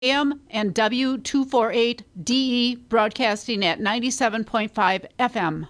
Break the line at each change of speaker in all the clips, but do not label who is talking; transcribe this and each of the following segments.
AM and W248DE broadcasting at 97.5 FM.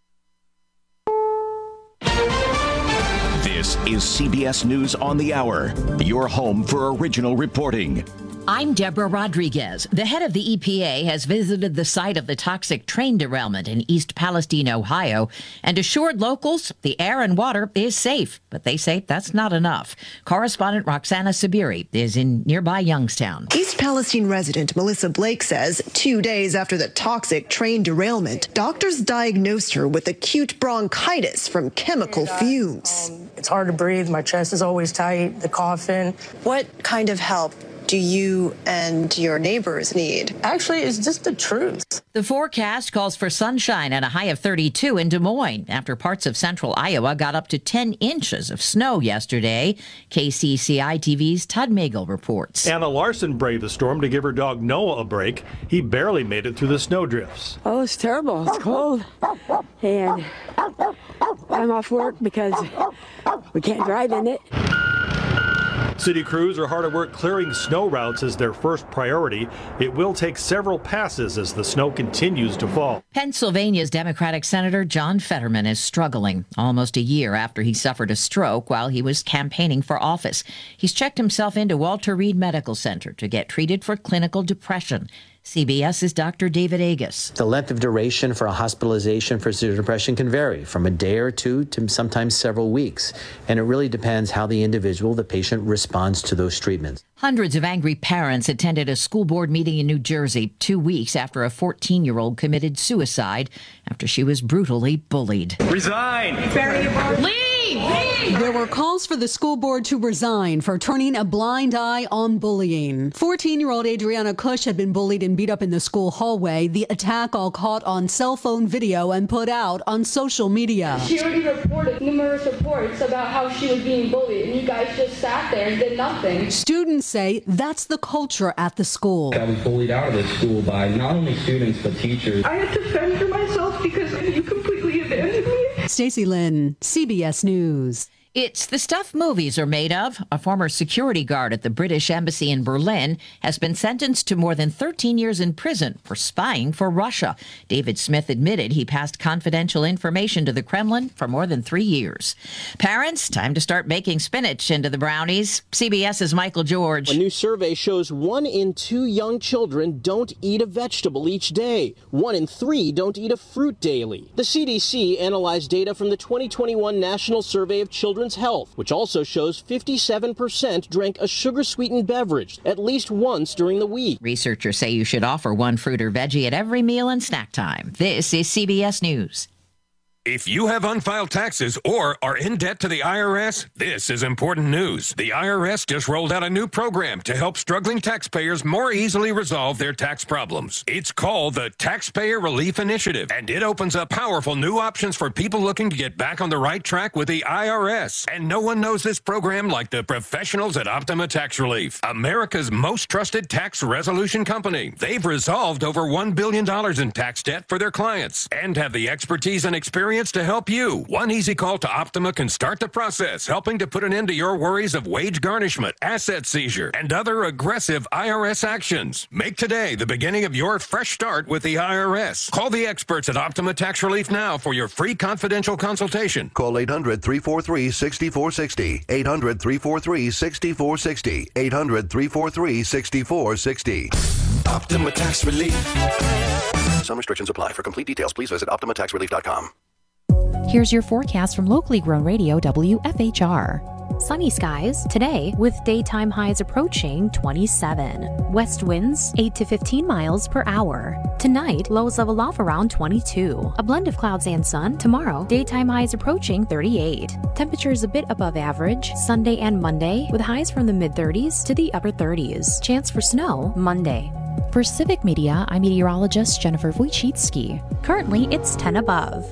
This is CBS News on the Hour, your home for original reporting.
I'm Deborah Rodriguez. The head of the EPA has visited the site of the toxic train derailment in East Palestine, Ohio, and assured locals the air and water is safe. But they say that's not enough. Correspondent Roxana Sabiri is in nearby Youngstown.
East Palestine resident Melissa Blake says 2 days after the toxic train derailment, doctors diagnosed her with acute bronchitis from chemical fumes.
It's hard to breathe. My chest is always tight, the coughing.
What kind of help do you and your neighbors need?
Actually, it's just the truth.
The forecast calls for sunshine and a high of 32 in Des Moines after parts of central Iowa got up to 10 inches of snow yesterday. KCCI TV's Todd Magel reports.
Anna Larson braved the storm to give her dog Noah a break. He barely made it through the snowdrifts.
Oh, it's terrible. It's cold. And I'm off work because we can't drive in it.
City crews are hard at work clearing snow routes as their first priority. It will take several passes as the snow continues to fall.
Pennsylvania's Democratic Senator John Fetterman is struggling almost a year after he suffered a stroke while he was campaigning for office. He's checked himself into Walter Reed Medical Center to get treated for clinical depression. CBS's Dr. David Agus.
The length of duration for a hospitalization for severe depression can vary from a day or two to sometimes several weeks. And it really depends how the individual, the patient, responds to those treatments.
Hundreds of angry parents attended a school board meeting in New Jersey 2 weeks after a 14-year-old committed suicide after she was brutally bullied.
Resign!
Leave! There were calls for the school board to resign for turning a blind eye on bullying. 14-year-old Adriana Cush had been bullied and beat up in the school hallway. The attack all caught on cell phone video and put out on social media.
She already reported numerous reports about how she was being bullied, and you guys just sat there and did nothing.
Students say that's the culture at the school.
I was bullied out of the school by not only students but teachers.
I had to fend for myself because you completely abandoned me.
Stacey Lynn, CBS News.
It's the stuff movies are made of. A former security guard at the British Embassy in Berlin has been sentenced to more than 13 years in prison for spying for Russia. David Smith admitted he passed confidential information to the Kremlin for more than 3 years. Parents, time to start baking spinach into the brownies. CBS's Michael George.
A new survey shows 1 in 2 young children don't eat a vegetable each day. 1 in 3 don't eat a fruit daily. The CDC analyzed data from the 2021 National Survey of Children's Health, which also shows 57% drank a sugar-sweetened beverage at least once during the week.
Researchers say you should offer one fruit or veggie at every meal and snack time. This is CBS News.
If you have unfiled taxes or are in debt to the IRS, this is important news. The IRS just rolled out a new program to help struggling taxpayers more easily resolve their tax problems. It's called the Taxpayer Relief Initiative, and it opens up powerful new options for people looking to get back on the right track with the IRS. And no one knows this program like the professionals at Optima Tax Relief, America's most trusted tax resolution company. They've resolved over $1 billion in tax debt for their clients and have the expertise and experience to help you. One easy call to Optima can start the process, helping to put an end to your worries of wage garnishment, asset seizure, and other aggressive IRS actions. Make today the beginning of your fresh start with the IRS. Call the experts at Optima Tax Relief now for your free confidential consultation.
Call 800-343-6460. 800-343-6460. 800-343-6460.
Optima Tax Relief.
Some restrictions apply. For complete details, please visit OptimaTaxRelief.com.
Here's your forecast from locally grown radio WFHR.
Sunny skies today with daytime highs approaching 27. West winds 8 to 15 miles per hour. Tonight, lows level off around 22. A blend of clouds and sun. Tomorrow, daytime highs approaching 38. Temperatures a bit above average Sunday and Monday with highs from the mid-30s to the upper 30s. Chance for snow Monday.
For Civic Media, I'm meteorologist Jennifer Wojcicki.
Currently, it's 10 above.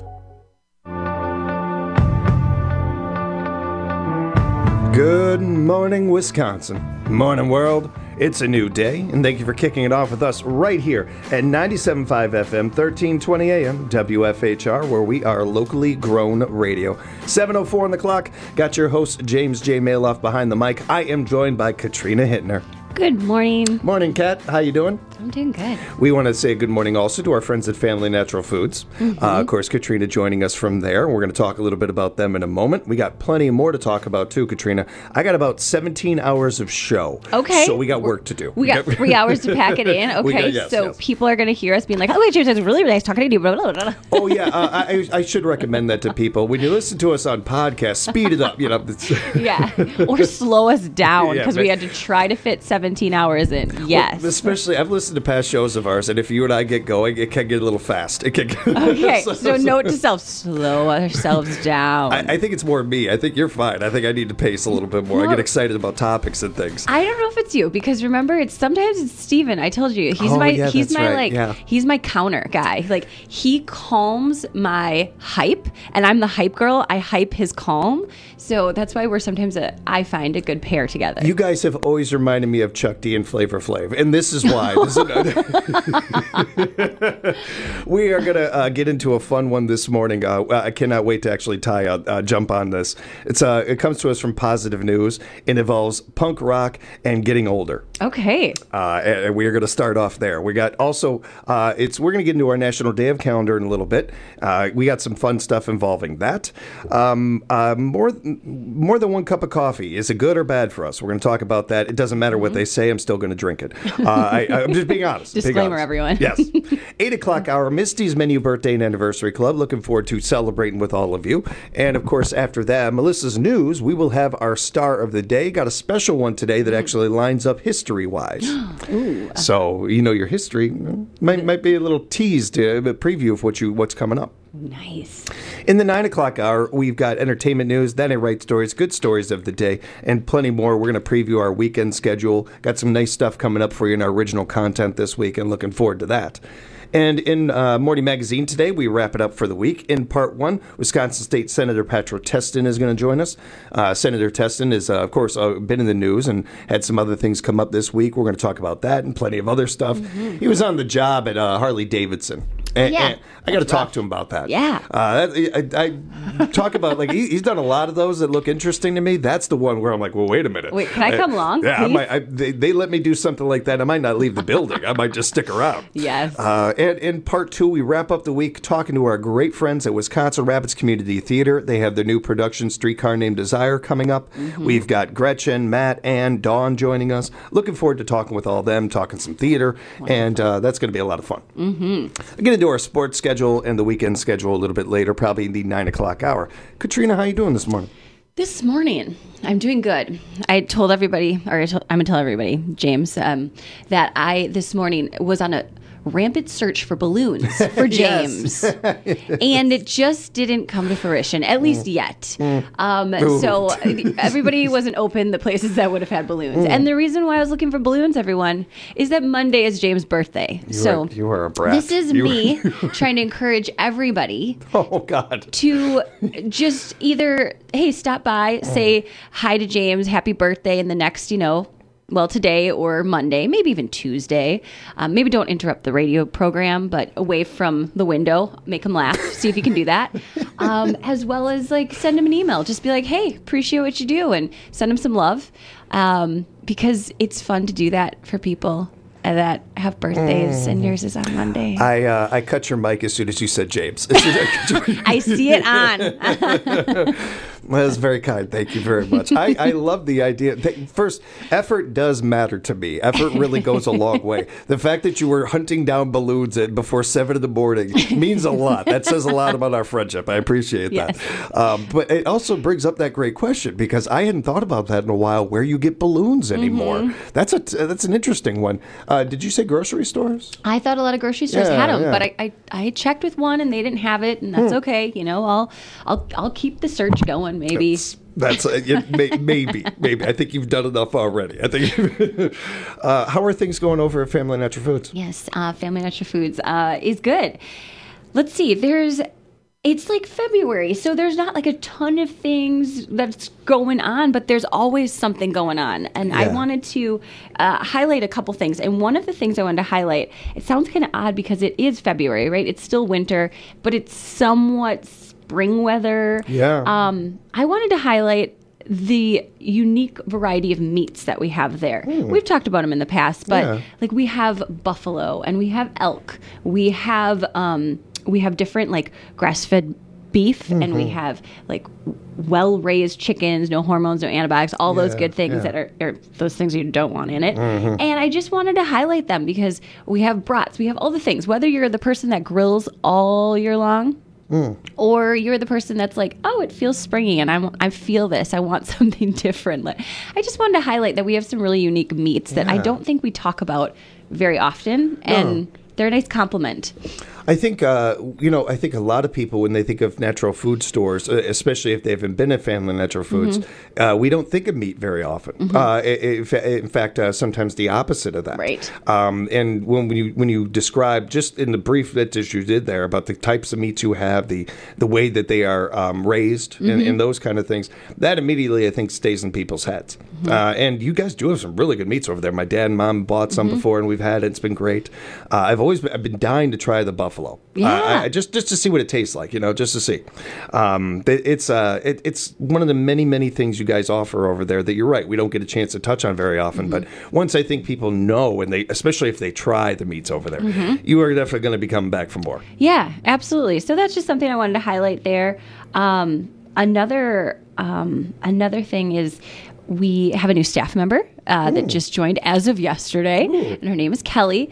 Good morning, Wisconsin. Morning, world. It's a new day, and thank you for kicking it off with us right here at 97.5 FM, 1320 AM, WFHR, where we are locally grown radio. 7:04 on the clock. Got your host, James J. Maloff, behind the mic. I am joined by Katrina Hittner.
Good morning.
Morning, Kat. How you doing?
I'm doing good.
We want to say good morning also to our friends at Family Natural Foods. Of course, Katrina joining us from there. We're going to talk a little bit about them in a moment. We got plenty more to talk about too, Katrina. I got about 17 hours of show.
Okay.
So we got work to do.
We got 3 hours to pack it in. Okay.
Yes.
People are going to hear us being like, oh, wait, James, it's really nice talking to you. Blah, blah, blah.
Oh, yeah. I should recommend that to people. When you listen to us on podcasts, speed it up.
Yeah. Or slow us down because we had to try to fit 17 hours in. Yes.
Well, especially, I've listened to past shows of ours, and if you and I get going, it can get a little fast. It can get
okay, so note to self, slow ourselves down.
I think it's more me. I think you're fine. I think I need to pace a little bit more. I get excited about topics and things.
I don't know if it's you, because remember, sometimes it's Steven. I told you, he's my counter guy. Like, he calms my hype, and I'm the hype girl. I hype his calm. So that's why we're sometimes I find a good pair together.
You guys have always reminded me of Chuck D and Flavor Flav, and this is why. We are going to get into a fun one this morning. I cannot wait to actually jump on this. It comes to us from Positive News. It involves punk rock and getting older.
Okay.
And we are going to start off there. We got also, we're going to get into our National Day of Calendar in a little bit. We got some fun stuff involving that. More than one cup of coffee. Is it good or bad for us? We're going to talk about that. It doesn't matter what they say. I'm still going to drink it. I'm just being honest.
Disclaimer, everyone.
Yes. 8 o'clock hour, Misty's Menu Birthday and Anniversary Club. Looking forward to celebrating with all of you. And, of course, after that, Melissa's News, we will have our Star of the Day. Got a special one today that actually lines up history-wise. So, your history might be a little teased, a preview of what's coming up.
Nice.
In the 9 o'clock hour, we've got entertainment news, then I write stories, good stories of the day, and plenty more. We're going to preview our weekend schedule. Got some nice stuff coming up for you in our original content this week, and looking forward to that. And in Morning Magazine today, we wrap it up for the week. In part one, Wisconsin State Senator Patrick Testin is going to join us. Senator Testin is, of course, been in the news and had some other things come up this week. We're going to talk about that and plenty of other stuff. He was on the job at Harley Davidson. And I got to talk to him about that.
Yeah.
I talk about, he's done a lot of those that look interesting to me. That's the one where I'm like, well, wait a minute.
Wait, can I come along?
Yeah, they let me do something like that. I might not leave the building. I might just stick around.
Yes.
And in part two, we wrap up the week talking to our great friends at Wisconsin Rapids Community Theater. They have their new production, Streetcar Named Desire, coming up. We've got Gretchen, Matt, and Dawn joining us. Looking forward to talking with all of them, talking some theater, and that's going to be a lot of fun. I'll get into our sports schedule and the weekend schedule a little bit later, probably in the 9 o'clock hour. Katrina, how you doing this morning?
This morning, I'm doing good. I told everybody, I'm going to tell everybody, James, that I, this morning, was on a rampant search for balloons for James. And it just didn't come to fruition, at least yet. So everybody wasn't open, the places that would have had balloons. And the reason why I was looking for balloons, everyone, is that Monday is James' birthday.
You are a brat.
This is me trying to encourage everybody to just either, hey, stop by, say hi to James, happy birthday, in the next, today or Monday, maybe even Tuesday. Maybe don't interrupt the radio program, but away from the window, make them laugh. See if you can do that. As well as send them an email. Just be like, hey, appreciate what you do, and send them some love. Because it's fun to do that for people that have birthdays, and yours is on Monday.
I cut your mic as soon as you said James.
I see it on.
Well, that's very kind. Thank you very much. I love the idea. First, effort does matter to me. Effort really goes a long way. The fact that you were hunting down balloons before 7 in the morning means a lot. That says a lot about our friendship. I appreciate that. But it also brings up that great question, because I hadn't thought about that in a while, where you get balloons anymore. That's an interesting one. Did you say grocery stores?
I thought a lot of grocery stores had them, but I checked with one and they didn't have it, and that's okay. I'll keep the search going. Maybe.
That's maybe. I think you've done enough already. I think. How are things going over at Family Natural Foods?
Yes, Family Natural Foods is good. Let's see. It's like February, so there's not a ton of things that's going on, but there's always something going on. And I wanted to highlight a couple things. And one of the things I wanted to highlight, it sounds kind of odd because it is February, right? It's still winter, but it's somewhat spring weather.
Yeah.
I wanted to highlight the unique variety of meats that we have there. We've talked about them in the past, but like we have buffalo and we have elk. We have different like grass-fed beef, and we have like well-raised chickens, no hormones, no antibiotics, all those good things that are those things you don't want in it. And I just wanted to highlight them because we have brats, we have all the things. Whether you're the person that grills all year long, or you're the person that's like, oh, it feels springy and I feel this, I want something different. I just wanted to highlight that we have some really unique meats that I don't think we talk about very often, and they're a nice compliment.
I think, I think a lot of people, when they think of natural food stores, especially if they haven't been at Family Natural Foods, we don't think of meat very often. In fact, sometimes the opposite of that.
Right.
And when you describe, just in the brief that you did there, about the types of meats you have, the way that they are raised, and those kind of things, that immediately, I think, stays in people's heads. And you guys do have some really good meats over there. My dad and mom bought some before, and we've had it. It's been great. I've been dying to try the buffalo. Just to see what it tastes like, just to see. It's one of the many things you guys offer over there that you're right, we don't get a chance to touch on very often. But once I think people know, and especially if they try the meats over there, you are definitely going to be coming back for more.
Yeah, absolutely. So that's just something I wanted to highlight there. Another thing is we have a new staff member that just joined as of yesterday, and her name is Kelly.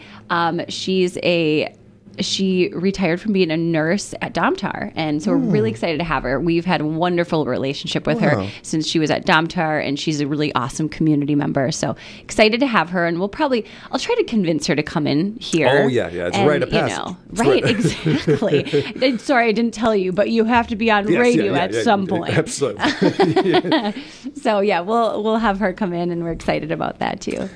She retired from being a nurse at Domtar, and so we're really excited to have her. We've had a wonderful relationship with her since she was at Domtar, and she's a really awesome community member. So excited to have her, and I'll try to convince her to come in here.
Oh, yeah, it's right a passage.
Right, exactly. Sorry, I didn't tell you, but you have to be on radio at some point.
Absolutely.
So yeah, we'll have her come in, and we're excited about that too.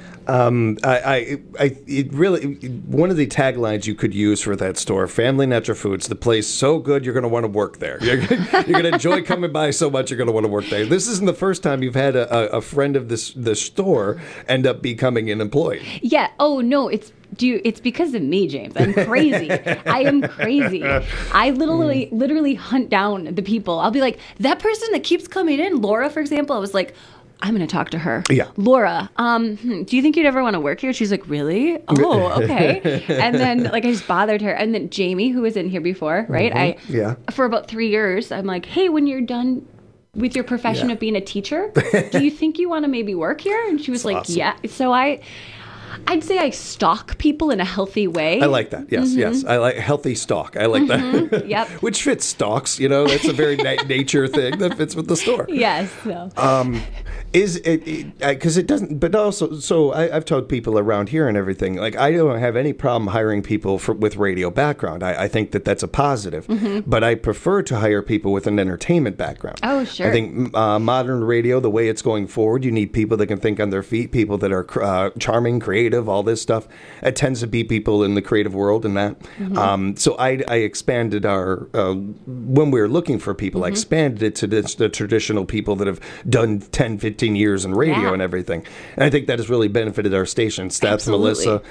It really, one of the taglines you could use for that store, Family Natural Foods, the place so good you're going to want to work there. You're going to enjoy coming by so much you're going to want to work there. This isn't the first time you've had a friend of the store end up becoming an employee.
Yeah. Oh no, it's because of me, James. I'm crazy. I am crazy. I literally hunt down the people. I'll be like, that person that keeps coming in, Laura, for example. I was like, I'm going to talk to her. Yeah. Laura, do you think you'd ever want to work here? She's like, really? Oh, okay. And then I just bothered her. And then Jamie, who was in here before, right? For about 3 years, I'm like, hey, when you're done with your profession of being a teacher, do you think you want to maybe work here? And she was like, awesome. Yeah. So I'd say I stalk people in a healthy way.
I like that. Yes. I like healthy stalk. I like that.
Yep.
Which fits stalks. That's a very nature thing that fits with the store.
Yes. So.
Is it because it doesn't? But also, so I've told people around here and everything. Like, I don't have any problem hiring people with radio background. I think that's a positive. But I prefer to hire people with an entertainment background.
Oh, sure.
I think modern radio, the way it's going forward, you need people that can think on their feet, people that are charming, creative, all this stuff. It tends to be people in the creative world and that. So I expanded our when we were looking for people, I expanded it to the traditional people that have done 10, 15 years in radio and everything. And I think that has really benefited our station. Steph, Melissa,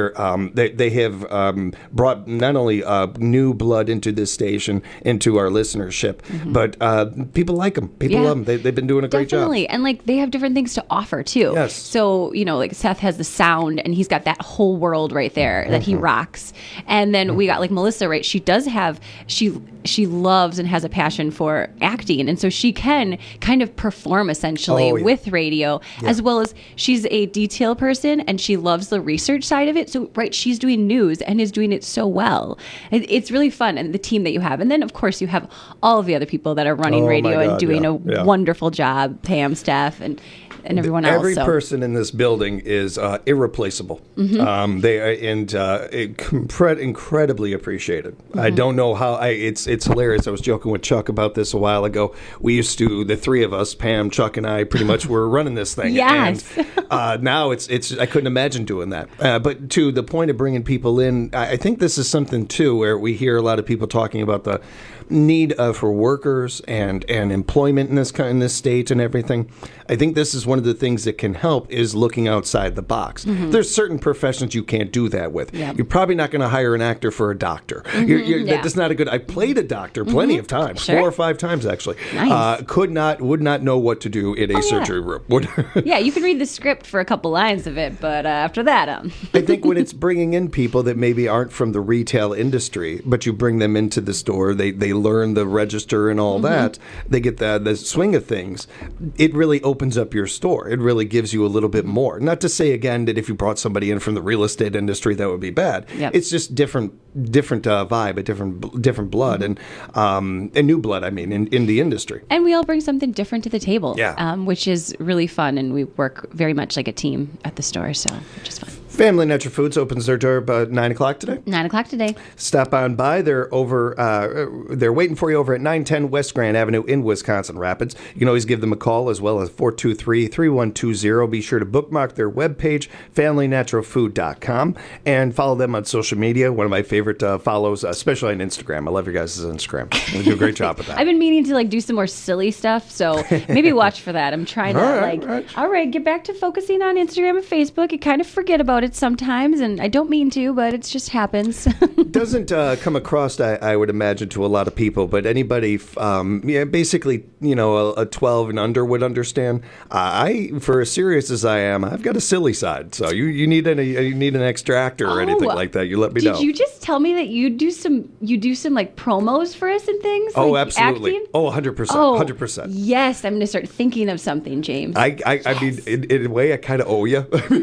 they have brought not only new blood into this station, into our listenership, but people like them. People love them. They've been doing a great job.
Definitely. And they have different things to offer too.
Yes.
So, Seth has the sound, and he's got that whole world right there that he rocks. And then we got Melissa, right? She does have, she loves and has a passion for acting. And so she can kind of perform essentially with radio, as well as she's a detail person and she loves the research side of it. So, right, she's doing news and is doing it so well. It's really fun, and the team that you have. And then, of course, you have all of the other people that are running radio and doing a wonderful job, Pam, Steph, and everyone else.
Every person in this building is irreplaceable. They are incredibly appreciated. I don't know how. It's hilarious. I was joking with Chuck about this a while ago. We used to, the three of us, Pam, Chuck, and I, pretty much were running this thing.
Yes.
And now it's I couldn't imagine doing that. But to the point of bringing people in, I think this is something too where we hear a lot of people talking about need for workers and employment in this state and everything, I think this is one of the things that can help is looking outside the box.
Mm-hmm.
There's certain professions you can't do that with.
Yep.
You're probably not going to hire an actor for a doctor. That's not a good. I played a doctor plenty of times,
Sure.
4 or 5 times actually.
Nice.
Would not know what to do in a surgery room.
Yeah, you can read the script for a couple lines of it, but after that,
I think when it's bringing in people that maybe aren't from the retail industry, but you bring them into the store, they learn the register and all that, they get the swing of things, it really opens up your store. It really gives you a little bit more. Not to say, again, that if you brought somebody in from the real estate industry, that would be bad.
Yep.
It's just different vibe, a different blood, and new blood, I mean, in the industry.
And we all bring something different to the table,
Yeah.
Which is really fun, and we work very much like a team at the store, so which is fun.
Family Natural Foods opens their door about 9 o'clock today.
9 o'clock today.
Stop on by. They're over. They're waiting for you over at 910 West Grand Avenue in Wisconsin Rapids. You can always give them a call as well as 423-3120. Be sure to bookmark their webpage, FamilyNaturalFood.com, and follow them on social media. One of my favorite follows, especially on Instagram. I love your guys' Instagram. You do a great job with that.
I've been meaning to do some more silly stuff, so maybe watch for that. I'm trying to all right, get back to focusing on Instagram and Facebook. You kind of forget about it sometimes, and I don't mean to, but it just happens.
Doesn't come across, I would imagine, to a lot of people, but anybody, basically, a 12 and under would understand. For as serious as I am, I've got a silly side. So you need an extra actor or anything like that, you let me know.
Did you just tell me that you do some promos for us and things?
Oh,
like
absolutely.
Acting?
Oh, 100%. 100%.
Yes, I'm going to start thinking of something, James.
I mean, in a way, I kind of owe you.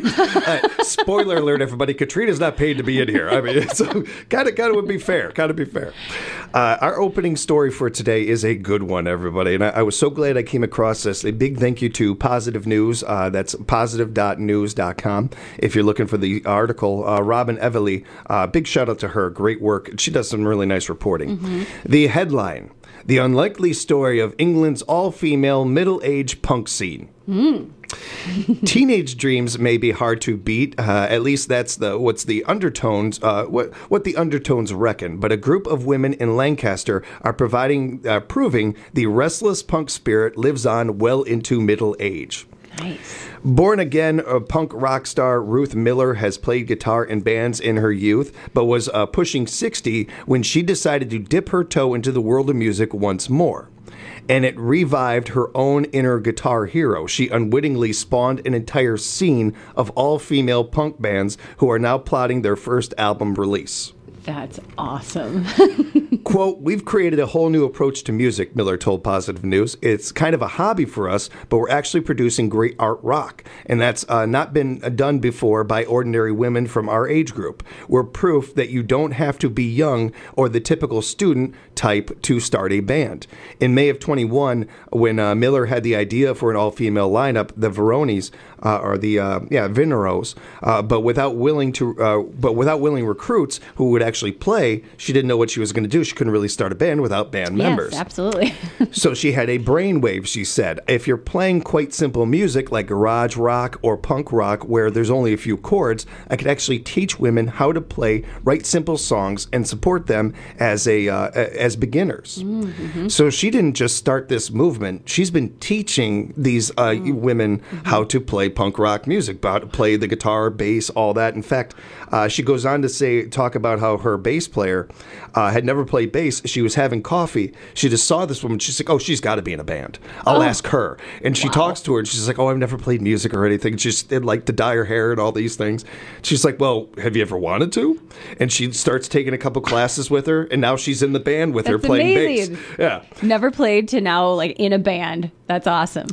Spoiler alert, everybody. Katrina's not paid to be in here. I mean, it's kind of would be fair. Kind of be fair. Our opening story for today is a good one, everybody. And I was so glad I came across this. A big thank you to Positive News. That's positive.news.com. If you're looking for the article, Robin Everly, big shout out to her. Great work. She does some really nice reporting. The headline: The unlikely story of England's all-female middle-aged punk scene. Teenage dreams may be hard to beat. At least that's what the undertones reckon. But a group of women in Lancaster are proving the restless punk spirit lives on well into middle age.
Nice.
Born again punk rock star Ruth Miller has played guitar in bands in her youth, but was pushing 60 when she decided to dip her toe into the world of music once more. And it revived her own inner guitar hero. She unwittingly spawned an entire scene of all-female punk bands who are now plotting their first album release.
That's awesome.
Quote, "We've created a whole new approach to music," Miller told Positive News. "It's kind of a hobby for us, but we're actually producing great art rock. And that's not been done before by ordinary women from our age group. We're proof that you don't have to be young or the typical student type to start a band." In May of 21, when Miller had the idea for an all-female lineup, the Veronis, Vineros, but without willing recruits who would actually play, she didn't know what she was going to do. She couldn't really start a band without band members.
Yes, absolutely.
So she had a brainwave, she said. "If you're playing quite simple music like garage rock or punk rock where there's only a few chords, I could actually teach women how to write simple songs and support them as beginners."
Mm-hmm.
So she didn't just start this movement. She's been teaching these women how to play punk rock music, how to play the guitar, bass, all that. In fact, she goes on to talk about how her bass player had never played bass. She was having coffee. She just saw this woman. She's like, "Oh, she's got to be in a band. I'll ask her." And she talks to her, and she's like, "Oh, I've never played music or anything." She's like to dye her hair and all these things. She's like, "Well, have you ever wanted to?" And she starts taking a couple classes with her, and now she's in the band with her playing
amazing.
bass. Yeah,
never played to now in a band. That's awesome.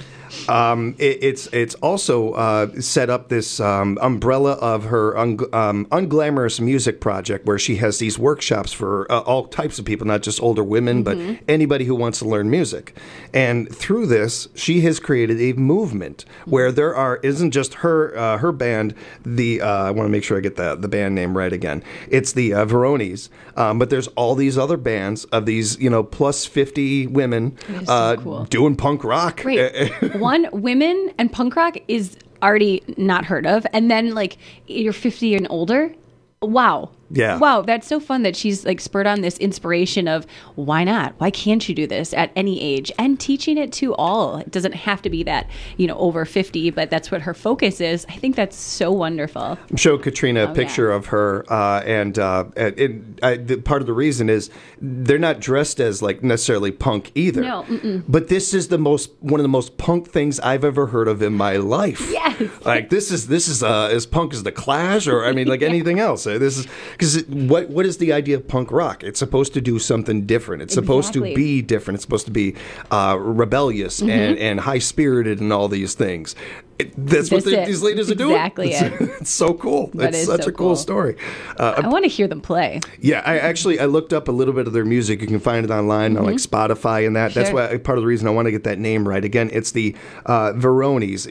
It's also set up this umbrella of her unglamorous music project where she has these workshops for all types of people, not just older women, but anybody who wants to learn music. And through this, she has created a movement where isn't just her band. I want to make sure I get the band name right again. It's the Veronis, but there's all these other bands of these plus 50 women
so cool.
doing punk rock.
Great. One, women and punk rock is already not heard of. And then you're 50 and older. Wow.
Yeah.
Wow, that's so fun that she's like spurred on this inspiration of why not? Why can't you do this at any age? And teaching it to all. It doesn't have to be that, over 50, but that's what her focus is. I think that's so wonderful.
I'm showing Katrina a picture of her, and part of the reason is they're not dressed as like necessarily punk either.
No. Mm-mm.
But this is one of the most punk things I've ever heard of in my life.
Yes.
Like this is as punk as the Clash, or I mean, like anything else. This is because what is the idea of punk rock? It's supposed to do something different. It's supposed to be different. It's supposed to be rebellious and high spirited and all these things. That's what these ladies are doing.
Exactly.
It's so cool. It's such a cool story.
I want to hear them play.
Yeah, I looked up a little bit of their music. You can find it online on like Spotify and that.
Sure.
That's why part of the reason I want to get that name right. Again, it's the Veronis,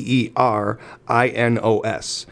Verinos,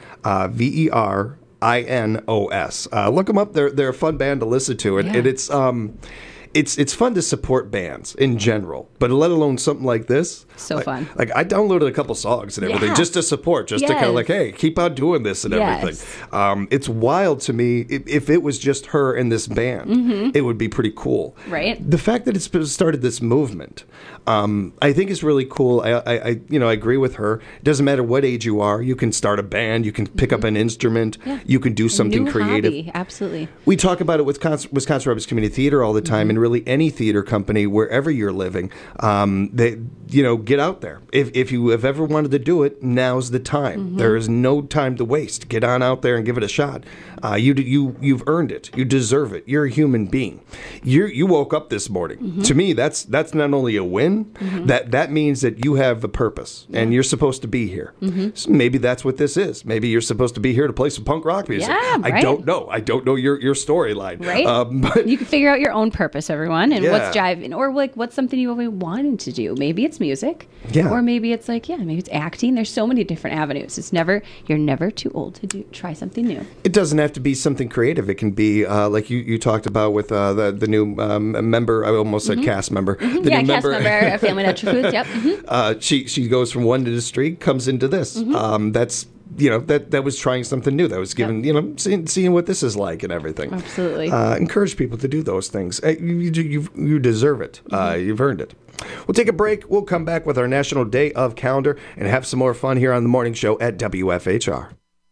Verinos. Look them up. They're a fun band to listen to, and it's fun to support bands in general, but let alone something like this.
So fun.
Like I downloaded a couple songs and everything just to support, to kind of like, hey, keep on doing this and everything. It's wild to me. If it was just her and this band, it would be pretty cool.
Right.
The fact that it's started this movement, I think is really cool. I agree with her. It doesn't matter what age you are. You can start a band. You can pick up an instrument. Yeah. You can do something creative.
Hobby. Absolutely.
We talk about it with Wisconsin Rapids Community Theater all the time, and really any theater company, wherever you're living, get out there. If you have ever wanted to do it, now's the time. There is no time to waste. Get on out there and give it a shot. You've earned it. You deserve it. You're a human being. You woke up this morning. To me, that's not only a win. That means that you have a purpose and you're supposed to be here. So maybe that's what this is. Maybe you're supposed to be here to play some punk rock music.
Yeah, right.
I don't know your storyline.
Right. But you can figure out your own purpose, everyone, and what's driving, or like what's something you've always wanted to do. Maybe it's music.
Yeah.
Or maybe it's maybe it's acting. There's so many different avenues. You're never too old to try something new.
It doesn't have to be something creative. It can be like you talked about with the new member. I almost said cast member. The new
cast member of Family Natural Foods. Yep.
She goes from one industry, comes into this. That's that was trying something new. That was given seeing what this is like and everything.
Absolutely.
Encourage people to do those things. You deserve it. You've earned it. We'll take a break. We'll come back with our National Day of Calendar and have some more fun here on the morning show at WFHR.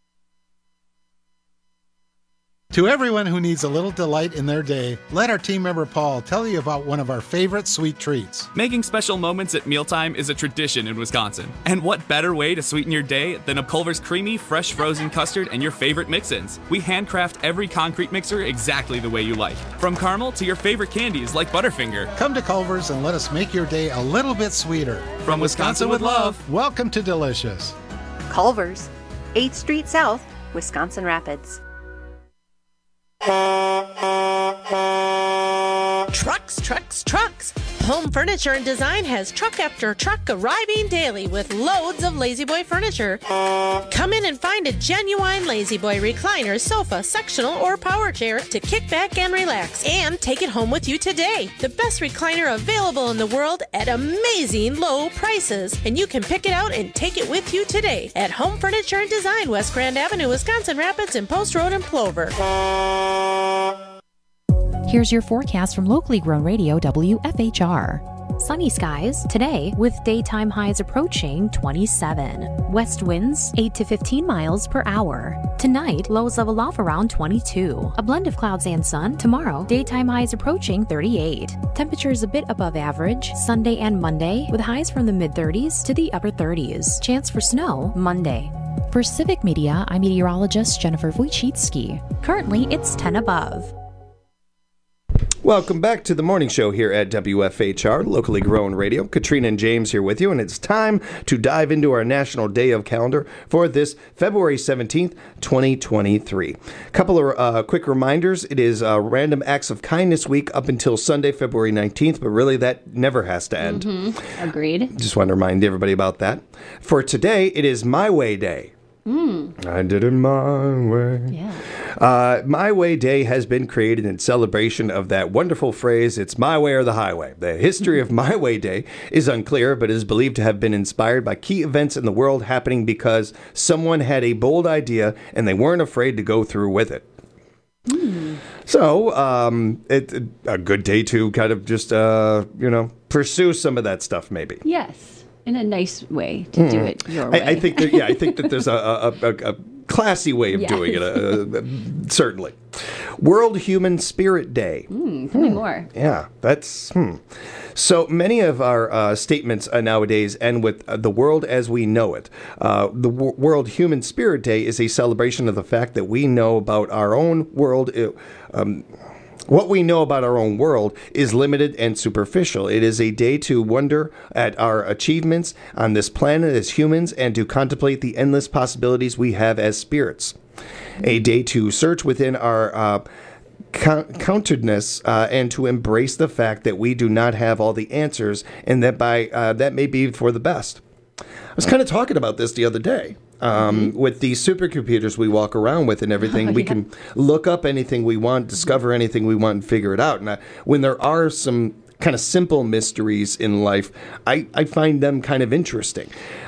To everyone who needs a little delight in their day, let our team member Paul tell you about one of our favorite sweet treats.
Making special moments at mealtime is a tradition in Wisconsin. And what better way to sweeten your day than a Culver's creamy, fresh frozen custard and your favorite mix-ins? We handcraft every concrete mixer exactly the way you like. From caramel to your favorite candies like Butterfinger.
Come to Culver's and let us make your day a little bit sweeter.
From Wisconsin with love.
Welcome to Delicious.
Culver's, 8th Street South, Wisconsin Rapids.
Trucks! Home Furniture and Design has truck after truck arriving daily with loads of La-Z-Boy furniture. Come in and find a genuine La-Z-Boy recliner, sofa, sectional, or power chair to kick back and relax. And take it home with you today. The best recliner available in the world at amazing low prices. And you can pick it out and take it with you today at Home Furniture and Design, West Grand Avenue, Wisconsin Rapids, and Post Road in Plover.
Here's your forecast from locally grown radio WFHR.
Sunny skies today with daytime highs approaching 27. West winds 8 to 15 miles per hour. Tonight, lows level off around 22. A blend of clouds and sun. Tomorrow, daytime highs approaching 38. Temperatures a bit above average Sunday and Monday with highs from the mid-30s to the upper 30s. Chance for snow Monday.
For Civic Media, I'm meteorologist Jennifer Wojcicki.
Currently, it's 10 above.
Welcome back to the morning show here at WFHR, locally grown radio. Katrina and James here with you, and it's time to dive into our National Day of Calendar for this February 17th, 2023. A couple of quick reminders. It is Random Acts of Kindness Week up until Sunday, February 19th, but really that never has to end.
Agreed.
Just want to remind everybody about that. For today, it is My Way Day. I did it my way.
Yeah.
My Way Day has been created in celebration of that wonderful phrase, it's my way or the highway. The history of My Way Day is unclear, but is believed to have been inspired by key events in the world happening because someone had a bold idea and they weren't afraid to go through with it. So, a good day to kind of just, pursue some of that stuff, maybe.
Yes, in a nice way to do it your way.
I think that there's a classy way of doing it, certainly. World Human Spirit Day.
Tell me more.
Yeah, that's... So many of our statements nowadays end with the world as we know it. The World Human Spirit Day is a celebration of the fact that we know about our own world. What we know about our own world is limited and superficial. It is a day to wonder at our achievements on this planet as humans and to contemplate the endless possibilities we have as spirits. A day to search within our countedness and to embrace the fact that we do not have all the answers and that that may be for the best. I was kind of talking about this the other day. With these supercomputers we walk around with and everything, we can look up anything we want, discover anything we want, and figure it out. And when there are some kind of simple mysteries in life, I find them kind of interesting.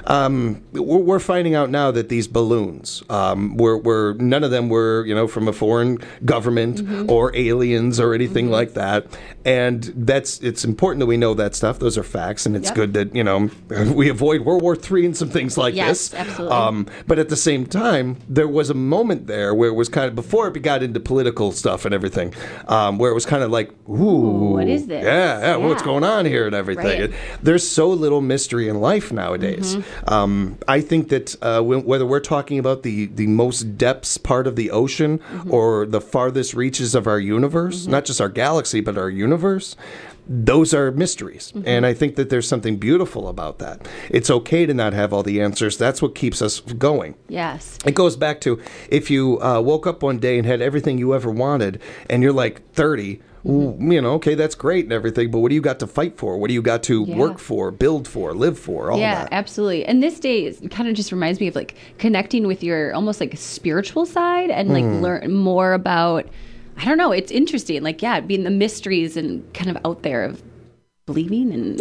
We're finding out now that these balloons, were none of them were, from a foreign government or aliens or anything like that. And it's important that we know that stuff. Those are facts, and it's good that, we avoid World War III and some things like this.
Yes, absolutely.
But at the same time, there was a moment there where it was kind of, before it got into political stuff and everything, where it was kind of like, ooh,
what is this?
Yeah, what's going on here and everything.
Right.
There's so little mystery in life nowadays. I think that whether we're talking about the most depths part of the ocean or the farthest reaches of our universe, not just our galaxy, but our universe, those are mysteries. And I think that there's something beautiful about that. It's okay to not have all the answers. That's what keeps us going.
Yes.
It goes back to if you woke up one day and had everything you ever wanted and you're like 30, okay, that's great and everything, but what do you got to fight for? What do you got to work for, build for, live for, all
that? Yeah, absolutely. And this day kind of just reminds me of like connecting with your almost like spiritual side and like learn more about, I don't know, it's interesting. Like, being the mysteries and kind of out there of believing and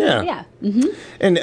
and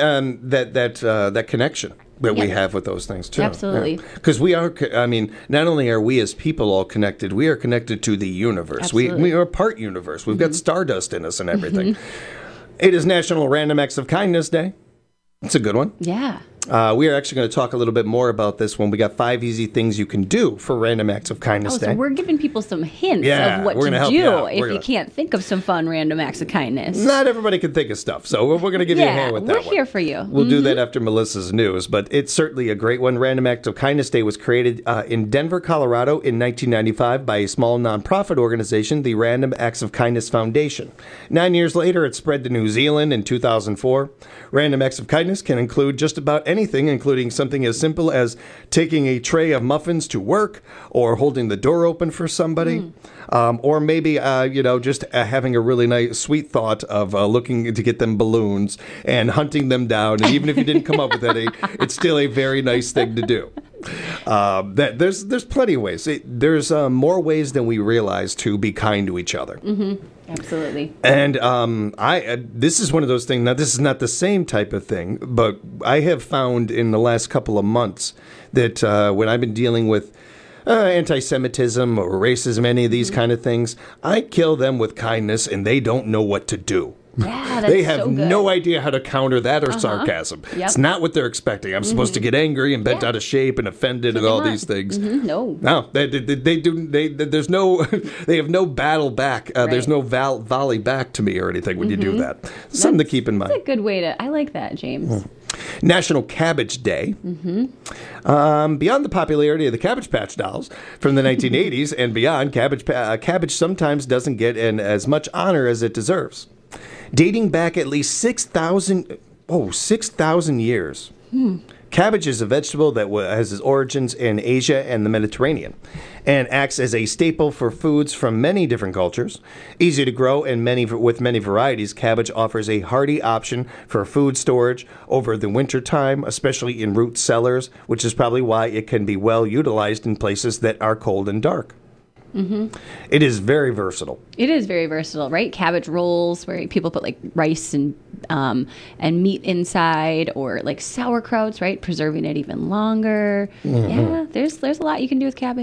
that connection that we have with those things too.
Absolutely.
Because we are, not only are we as people all connected, we are connected to the universe. We are part universe. We've got stardust in us and everything. It is National Random Acts of Kindness Day. It's a good one.
Yeah.
We are actually going to talk a little bit more about this when we got 5 easy things you can do for Random Acts of Kindness Day.
So we're giving people some hints of what to do if you can't think of some fun random acts of kindness.
Not everybody can think of stuff, so we're going to give you a hand with that one.
We're here for you.
We'll do that after Melissa's news, but it's certainly a great one. Random Acts of Kindness Day was created in Denver, Colorado in 1995 by a small nonprofit organization, the Random Acts of Kindness Foundation. 9 years later, it spread to New Zealand in 2004. Random Acts of Kindness can include just about anything, including something as simple as taking a tray of muffins to work or holding the door open for somebody. Or maybe, just having a really nice, sweet thought of looking to get them balloons and hunting them down. And even if you didn't come up with any, it's still a very nice thing to do. There's plenty of ways. There's more ways than we realize to be kind to each other.
Absolutely.
And this is one of those things. Now, this is not the same type of thing, but I have found in the last couple of months that when I've been dealing with anti-Semitism or racism, any of these kind of things, I kill them with kindness, and they don't know what to do.
Yeah, that's
they have
so good.
no idea how to counter that or sarcasm.
Yep.
It's not what they're expecting. I'm supposed to get angry and bent out of shape and offended and all these things.
No,
they do. There's no. They have no battle back. There's no volley back to me or anything when you do that. Something to keep in mind.
That's a good way to. I like that, James.
National Cabbage Day. Beyond the popularity of the Cabbage Patch Dolls from the 1980s and beyond, cabbage sometimes doesn't get as much honor as it deserves. Dating back at least 6,000 years. Cabbage is a vegetable that has its origins in Asia and the Mediterranean and acts as a staple for foods from many different cultures. Easy to grow and with many varieties, cabbage offers a hearty option for food storage over the winter time, especially in root cellars, which is probably why it can be well utilized in places that are cold and dark. It is very versatile.
It is very versatile, right? Cabbage rolls where people put like rice and meat inside, or like sauerkrauts, right? Preserving it even longer. Yeah, there's a lot you can do with cabbage.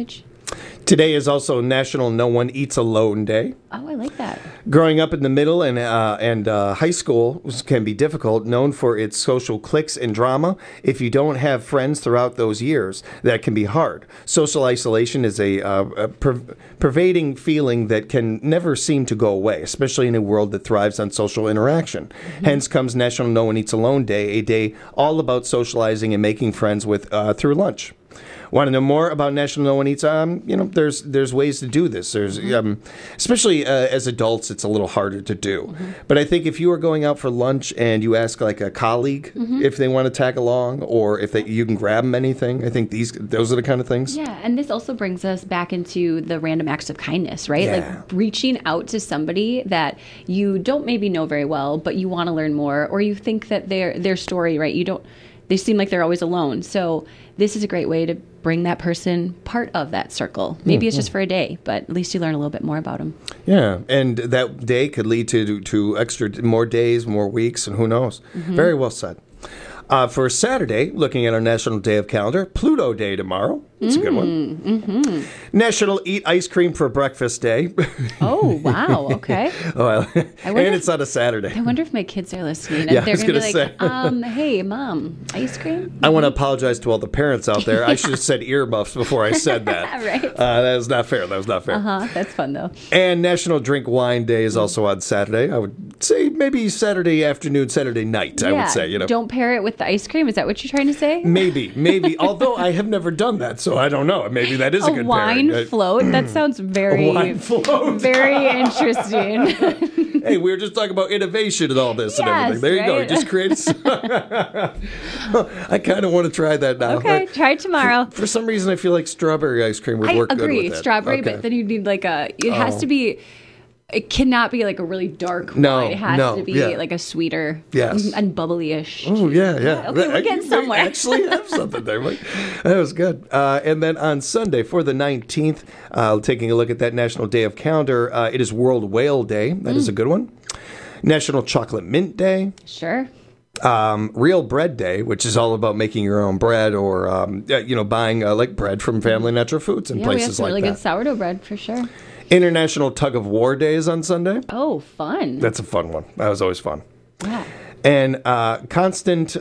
Today is also National No One Eats Alone Day.
Oh, I like that.
Growing up in the middle and high school can be difficult, known for its social cliques and drama. If you don't have friends throughout those years, that can be hard. Social isolation is a pervading feeling that can never seem to go away, especially in a world that thrives on social interaction. Hence comes National No One Eats Alone Day, a day all about socializing and making friends with through lunch. Want to know more about National No One Eats? There's ways to do this. There's especially as adults, it's a little harder to do. But I think if you are going out for lunch and you ask like a colleague if they want to tag along, or if you can grab them anything, I think those are the kind of things.
Yeah, and this also brings us back into the random acts of kindness, right?
Yeah.
Like reaching out to somebody that you don't maybe know very well, but you want to learn more, or you think that their story, right? They seem like they're always alone. So this is a great way to bring that person part of that circle. Maybe it's just for a day, but at least you learn a little bit more about them.
Yeah, and that day could lead to more days, more weeks, and who knows. Very well said. For Saturday, looking at our National Day of Calendar, Pluto Day tomorrow. It's a good one. National Eat Ice Cream for Breakfast Day.
Oh, wow. Okay.
And it's on a Saturday.
I wonder if my kids are listening.
Yeah,
they're
I was
going to be
gonna
like, hey, Mom, ice cream?
I want to apologize to all the parents out there. I should have said earmuffs before I said that.
Right.
That was not fair.
That's fun, though.
And National Drink Wine Day is also on Saturday. I would say maybe Saturday afternoon, Saturday night, I would say.
Don't pair it with the ice cream. Is that what you're trying to say?
Maybe. Although I have never done that, so I don't know. Maybe that is a good
wine
pairing.
float? That sounds very, very interesting.
Hey, we were just talking about innovation and all this and everything. There you go. You just created. I kind of want to try that now.
Okay, try it tomorrow.
For some reason, I feel like strawberry ice cream would work good with that.
I agree, strawberry, but then you'd need it has to be. It cannot be like a really dark wine. It has to be like a sweeter and bubbly-ish.
Oh, yeah.
Okay, we're getting somewhere.
Actually have something there. That was good. And then on Sunday, for the 19th, taking a look at that National Day of Calendar, it is World Whale Day. That is a good one. National Chocolate Mint Day.
Sure.
Real Bread Day, which is all about making your own bread, or buying like bread from Family Natural Foods and places like that.
We have some really good sourdough bread for sure.
International Tug of War Day is on Sunday.
Oh, fun.
That's a fun one. That was always fun.
Yeah.
And Constantine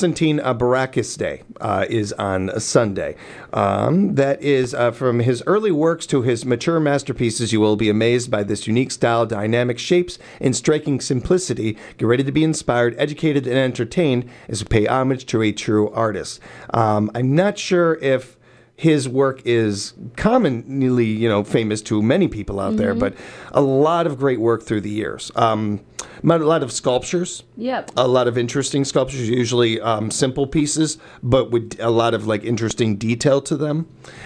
Barakis Day is on Sunday. That is from his early works to his mature masterpieces. You will be amazed by this unique style, dynamic shapes, and striking simplicity. Get ready to be inspired, educated, and entertained as we pay homage to a true artist. I'm not sure if his work is commonly, famous to many people out there, but a lot of great work through the years. A lot of sculptures.
Yep.
A lot of interesting sculptures, usually simple pieces, but with a lot of interesting detail to them.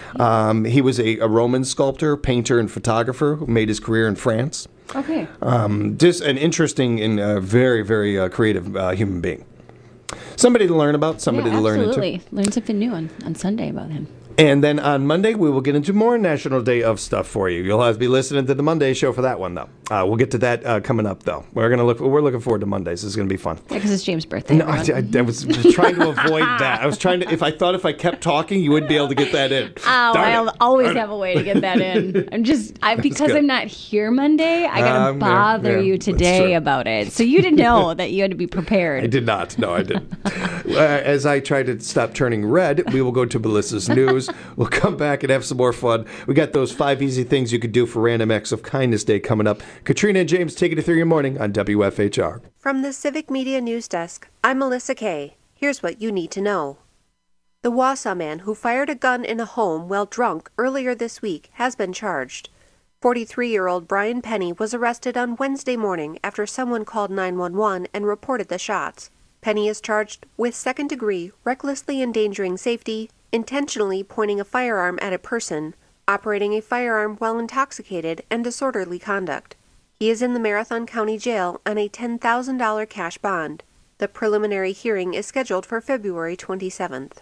He was a Roman sculptor, painter, and photographer who made his career in France.
Okay.
Just an interesting and very, very creative human being. Somebody to learn about, somebody to learn into.
Absolutely. Learn something new on Sunday about him.
And then on Monday, we will get into more National Day of stuff for you. You'll have to be listening to the Monday show for that one, though. We'll get to that coming up, though. We're looking forward to Mondays. This is going to be fun.
Yeah, because it's James' birthday.
No, I was trying to avoid that. I was trying to. If I kept talking, you wouldn't be able to get that in.
I'll always have a way to get that in. Because I'm not here Monday. I got to bother you today about it. So you didn't know that you had to be prepared.
I did not. No, I didn't. As I try to stop turning red, we will go to Melissa's news. We'll come back and have some more fun. We got those 5 easy things you could do for Random Acts of Kindness Day coming up. Katrina and James taking it through your morning on WFHR.
From the Civic Media News Desk, I'm Melissa Kay. Here's what you need to know. The Wausau man who fired a gun in a home while drunk earlier this week has been charged. 43-year-old Brian Penny was arrested on Wednesday morning after someone called 911 and reported the shots. Penny is charged with second-degree recklessly endangering safety, intentionally pointing a firearm at a person, operating a firearm while intoxicated, and disorderly conduct. He is in the Marathon County Jail on a $10,000 cash bond. The preliminary hearing is scheduled for February 27th.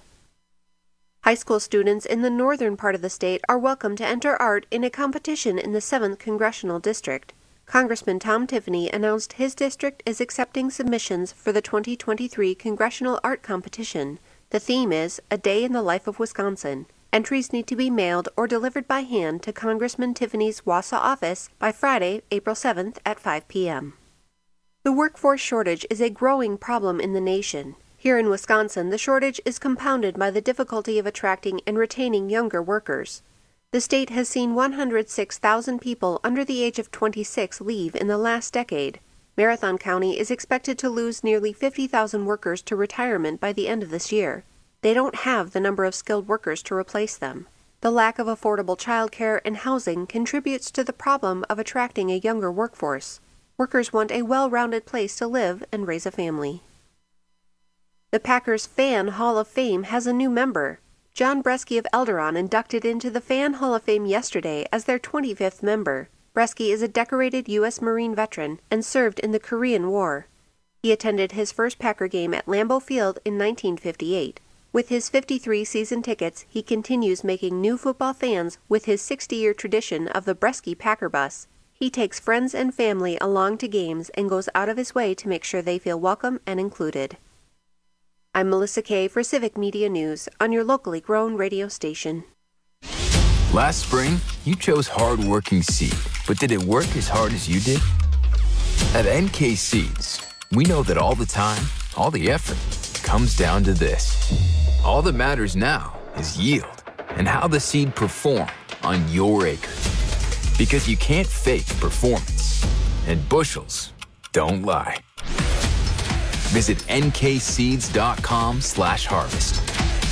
High school students in the northern part of the state are welcome to enter art in a competition in the 7th Congressional District. Congressman Tom Tiffany announced his district is accepting submissions for the 2023 Congressional Art Competition. The theme is A Day in the Life of Wisconsin. Entries need to be mailed or delivered by hand to Congressman Tiffany's Wausau office by Friday, April 7th at 5 p.m. The workforce shortage is a growing problem in the nation. Here in Wisconsin, the shortage is compounded by the difficulty of attracting and retaining younger workers. The state has seen 106,000 people under the age of 26 leave in the last decade. Marathon County is expected to lose nearly 50,000 workers to retirement by the end of this year. They don't have the number of skilled workers to replace them. The lack of affordable childcare and housing contributes to the problem of attracting a younger workforce. Workers want a well-rounded place to live and raise a family. The Packers Fan Hall of Fame has a new member. John Bresky of Elderon inducted into the Fan Hall of Fame yesterday as their 25th member. Bresky is a decorated U.S. Marine veteran and served in the Korean War. He attended his first Packer game at Lambeau Field in 1958. With his 53 season tickets, he continues making new football fans with his 60-year tradition of the Bresky Packer Bus. He takes friends and family along to games and goes out of his way to make sure they feel welcome and included. I'm Melissa Kay for Civic Media News on your locally grown radio station.
Last spring, you chose hard-working seed, but did it work as hard as you did? At NK Seeds, we know that all the time, all the effort, comes down to this. All that matters now is yield and how the seed performed on your acre. Because you can't fake performance, and bushels don't lie. Visit nkseeds.com/harvest.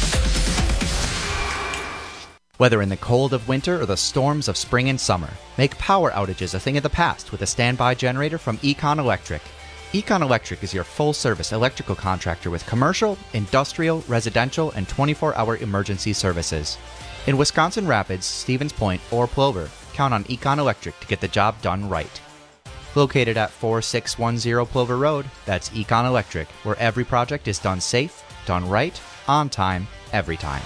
Whether in the cold of winter or the storms of spring and summer, make power outages a thing of the past with a standby generator from Econ Electric. Econ Electric is your full-service electrical contractor with commercial, industrial, residential, and 24-hour emergency services. In Wisconsin Rapids, Stevens Point, or Plover, count on Econ Electric to get the job done right. Located at 4610 Plover Road, that's Econ Electric, where every project is done safe, done right, on time, every time.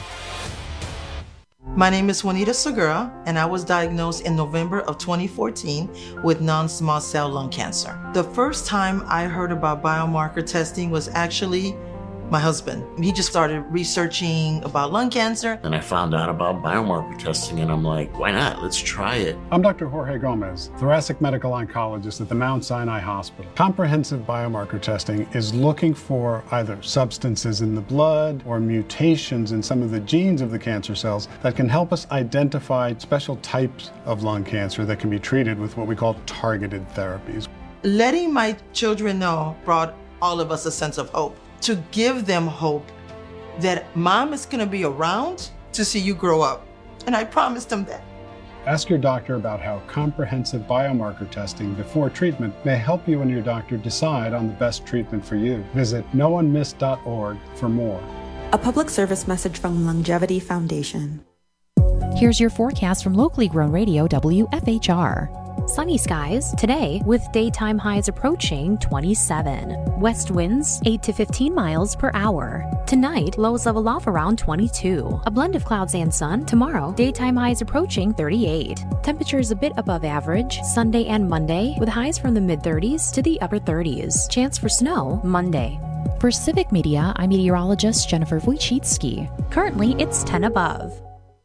My name is Juanita Segura, and I was diagnosed in November of 2014 with non-small cell lung cancer. The first time I heard about biomarker testing was actually my husband. He just started researching about lung cancer.
And I found out about biomarker testing, and I'm like, why not? Let's try it.
I'm Dr. Jorge Gomez, thoracic medical oncologist at the Mount Sinai Hospital. Comprehensive biomarker testing is looking for either substances in the blood or mutations in some of the genes of the cancer cells that can help us identify special types of lung cancer that can be treated with what we call targeted therapies.
Letting my children know brought all of us a sense of hope. To give them hope that mom is going to be around to see you grow up. And I promised them that.
Ask your doctor about how comprehensive biomarker testing before treatment may help you and your doctor decide on the best treatment for you. Visit noonemiss.org for more.
A public service message from Longevity Foundation.
Here's your forecast from locally grown radio WFHR.
Sunny skies today with daytime highs approaching 27. West winds 8 to 15 miles per hour. Tonight, lows level off around 22. A blend of clouds and sun. Tomorrow, daytime highs approaching 38. Temperatures a bit above average Sunday and Monday with highs from the mid-30s to the upper 30s. Chance for snow Monday.
For Civic Media, I'm meteorologist Jennifer Wojcicki.
Currently, it's 10 above.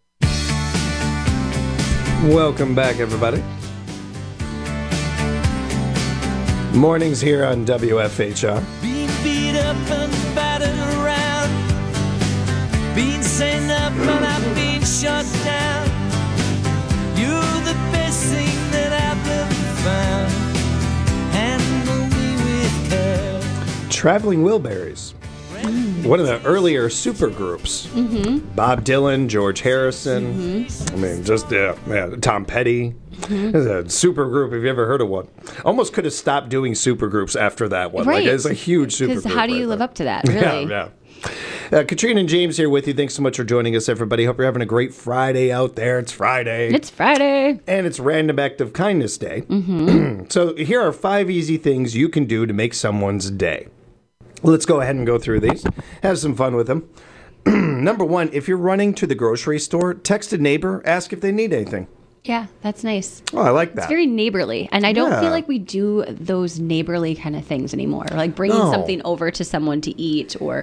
Welcome back, everybody. Mornings here on WFHR.
Being beat up and battered around, being sent up and I'm being shut down. You're the best thing that I've ever found. Handle me with care.
Traveling Wilburys. One of the earlier supergroups.
Mm-hmm.
Bob Dylan, George Harrison.
Mm-hmm.
I mean, just Tom Petty. Mm-hmm. It's a super group, if you ever heard of one. Almost could have stopped doing super groups after that one.
Right.
Like, it's a huge super group.
Because how do you live up to that, really?
Yeah. Katrina and James here with you. Thanks so much for joining us, everybody. Hope you're having a great Friday out there. It's Friday.
It's Friday.
And it's Random Act of Kindness Day.
Mm-hmm.
So here are 5 easy things you can do to make someone's day. Let's go ahead and go through these. Have some fun with them. Number 1, if you're running to the grocery store, text a neighbor, ask if they need anything.
Yeah, that's nice.
Oh, I like that.
It's very neighborly. And I don't
Yeah.
feel like we do those neighborly kind of things anymore. Like bringing
No.
something over to someone to eat or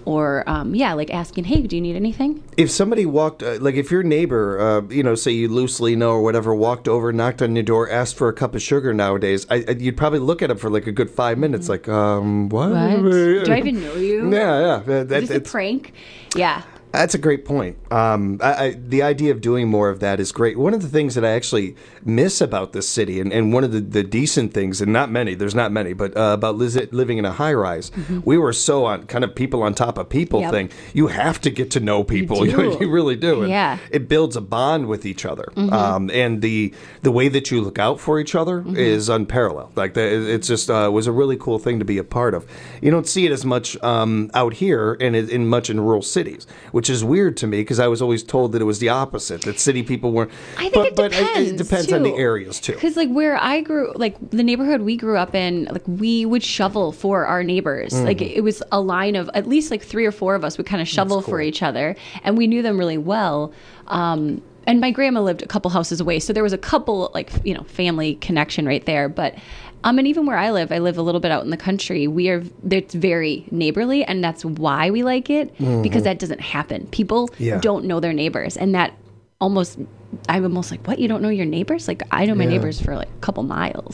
like asking, hey, do you need anything?
If somebody walked, like if your neighbor, say you loosely know or whatever, walked over, knocked on your door, asked for a cup of sugar nowadays, you'd probably look at him for like a good 5 minutes, like, what?
What? Do I even know you?
Yeah.
Is this a prank? Yeah.
That's a great point. The idea of doing more of that is great. One of the things that I actually miss about this city, and one of the decent things, and there's not many, but about living in a high rise, we were so on kind of people on top of people thing. You have to get to know people. You really do. And
Yeah.
it builds a bond with each other. And the way that you look out for each other is unparalleled. Like it's just was a really cool thing to be a part of. You don't see it as much out here and in much in rural cities, which is weird to me because I was always told that it was the opposite, that city people weren't.
I think
but
depends,
it depends on the areas too.
Because like where I grew, like the neighborhood we grew up in, like we would shovel for our neighbors. Like it was a line of at least like 3 or 4 of us would kind of shovel for each other, and we knew them really well. And my grandma lived a couple houses away, so there was a couple family connection right there. But and even where I live a little bit out in the country. It's very neighborly, and that's why we like it, because that doesn't happen. People don't know their neighbors, and that I'm almost like, what? You don't know your neighbors? Like I know my neighbors for like a couple miles.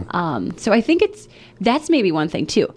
So I think that's maybe one thing too.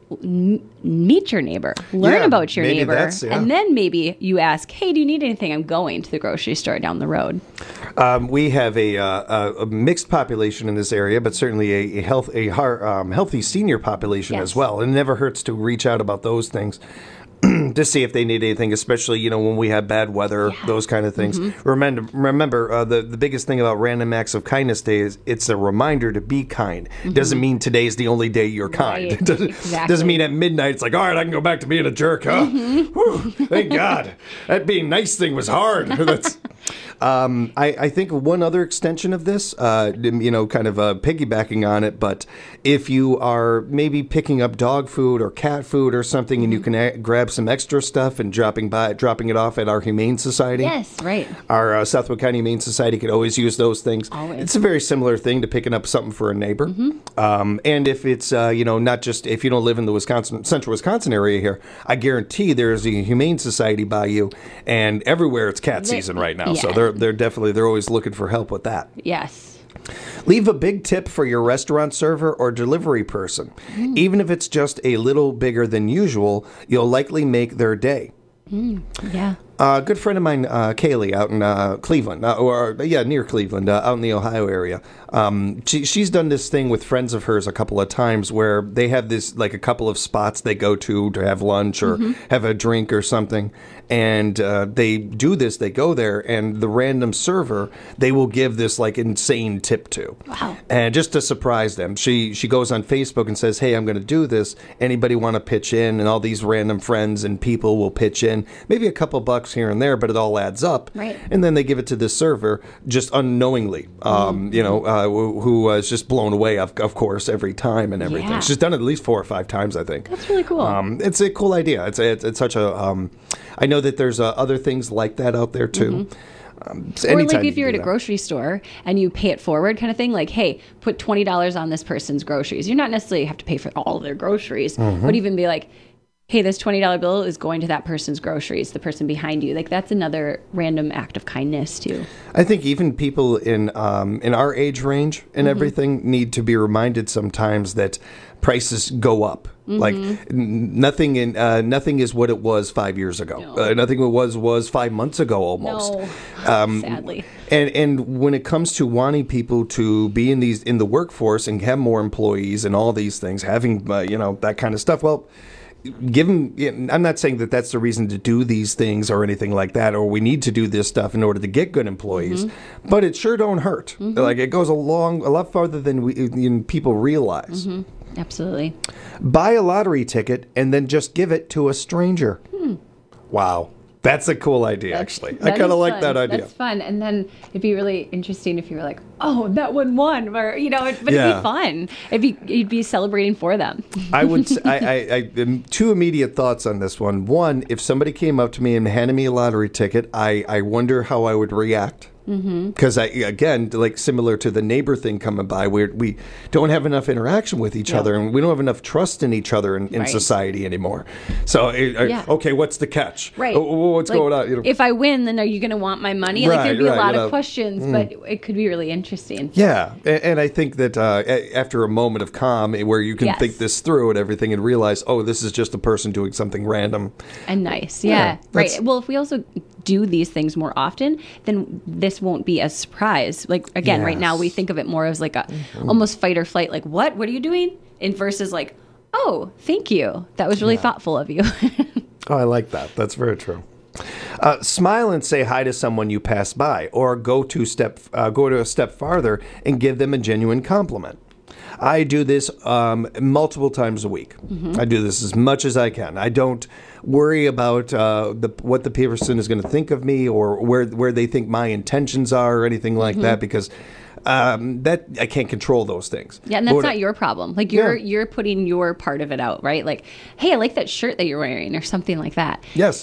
Meet your neighbor, learn about your neighbor, and then maybe you ask, hey, do you need anything? I'm going to the grocery store down the road.
We have a mixed population in this area, but certainly a healthy senior population as well. It never hurts to reach out about those things. To see if they need anything, especially when we have bad weather, those kind of things. Remember the biggest thing about Random Acts of Kindness Day is it's a reminder to be kind. Doesn't mean today's the only day you're kind. Doesn't mean at midnight it's like, all right, I can go back to being a jerk, huh? Whew, thank God. That being nice thing was hard. That's. I think one other extension of this, kind of piggybacking on it, but if you are maybe picking up dog food or cat food or something and you can grab some extra stuff and dropping it off at our Humane Society.
Yes, right.
Our Southwood County Humane Society could always use those things.
Always.
It's a very similar thing to picking up something for a neighbor. And if it's, not just if you don't live in the central Wisconsin area here, I guarantee there's a Humane Society by you, and everywhere it's cat season right now.
Yeah.
So they're always looking for help with that.
Yes.
Leave a big tip for your restaurant server or delivery person. Even if it's just a little bigger than usual, you'll likely make their day.
Yeah.
A good friend of mine, Kaylee, out in Cleveland, near Cleveland, out in the Ohio area. She's done this thing with friends of hers a couple of times where they have this, like a couple of spots they go to have lunch or have a drink or something. And they do this, they go there, and the random server, they will give this like insane tip to.
Wow.
And just to surprise them, she goes on Facebook and says, hey, I'm going to do this. Anybody want to pitch in? And all these random friends and people will pitch in. Maybe a couple bucks here and there, but it all adds up.
Right.
And then they give it to this server just unknowingly, who is just blown away, of course, every time and everything.
Yeah.
She's done it at least 4 or 5 times, I think.
That's really cool.
It's a cool idea. It's such a... I know that there's other things like that out there, too.
Or like if you're at a grocery store and you pay it forward kind of thing, like, hey, put $20 on this person's groceries. You're not necessarily have to pay for all of their groceries, but even be like, hey, this $20 bill is going to that person's groceries, the person behind you. Like that's another random act of kindness too.
I think even people in our age range and everything need to be reminded sometimes that prices go up. Like nothing is what it was 5 years ago.
No.
Nothing was 5 months ago almost.
No. Sadly.
And when it comes to wanting people to be in the workforce and have more employees and all these things, having that kind of stuff, well, I'm not saying that that's the reason to do these things or anything like that, or we need to do this stuff in order to get good employees, but it sure don't hurt. Like it goes a lot farther than people realize.
Absolutely.
Buy a lottery ticket and then just give it to a stranger. Wow. That's a cool idea, actually. I kind of like that idea.
That's fun. And then it'd be really interesting if you were like, oh, that one won. Or, it'd be fun. You'd be celebrating for them.
I would. I 2 immediate thoughts on this one. One, if somebody came up to me and handed me a lottery ticket, I wonder how I would react. Because again, like similar to the neighbor thing coming by, we don't have enough interaction with each other, and we don't have enough trust in each other in society anymore. So, okay, what's the catch?
Right.
What's going on? You know?
If I win, then are you going to want my money? Like there'd be a lot of questions, but it could be really interesting.
Yeah, and I think that after a moment of calm, where you can think this through and everything, and realize, oh, this is just a person doing something random
and nice. Yeah, right. Well, if we also do these things more often, then this won't be a surprise. Like again, right now we think of it more as like a almost fight or flight. Like what are you doing? And versus like, oh, thank you. That was really thoughtful of you.
Oh, I like that. That's very true. Smile and say hi to someone you pass by, or go to a step farther and give them a genuine compliment. I do this multiple times a week. I do this as much as I can. I don't worry about what the person is going to think of me, or where they think my intentions are, or anything like that, because that I can't control those things.
Yeah, and that's not your problem. Like you're putting your part of it out, right? Like, hey, I like that shirt that you're wearing, or something like that.
Yes.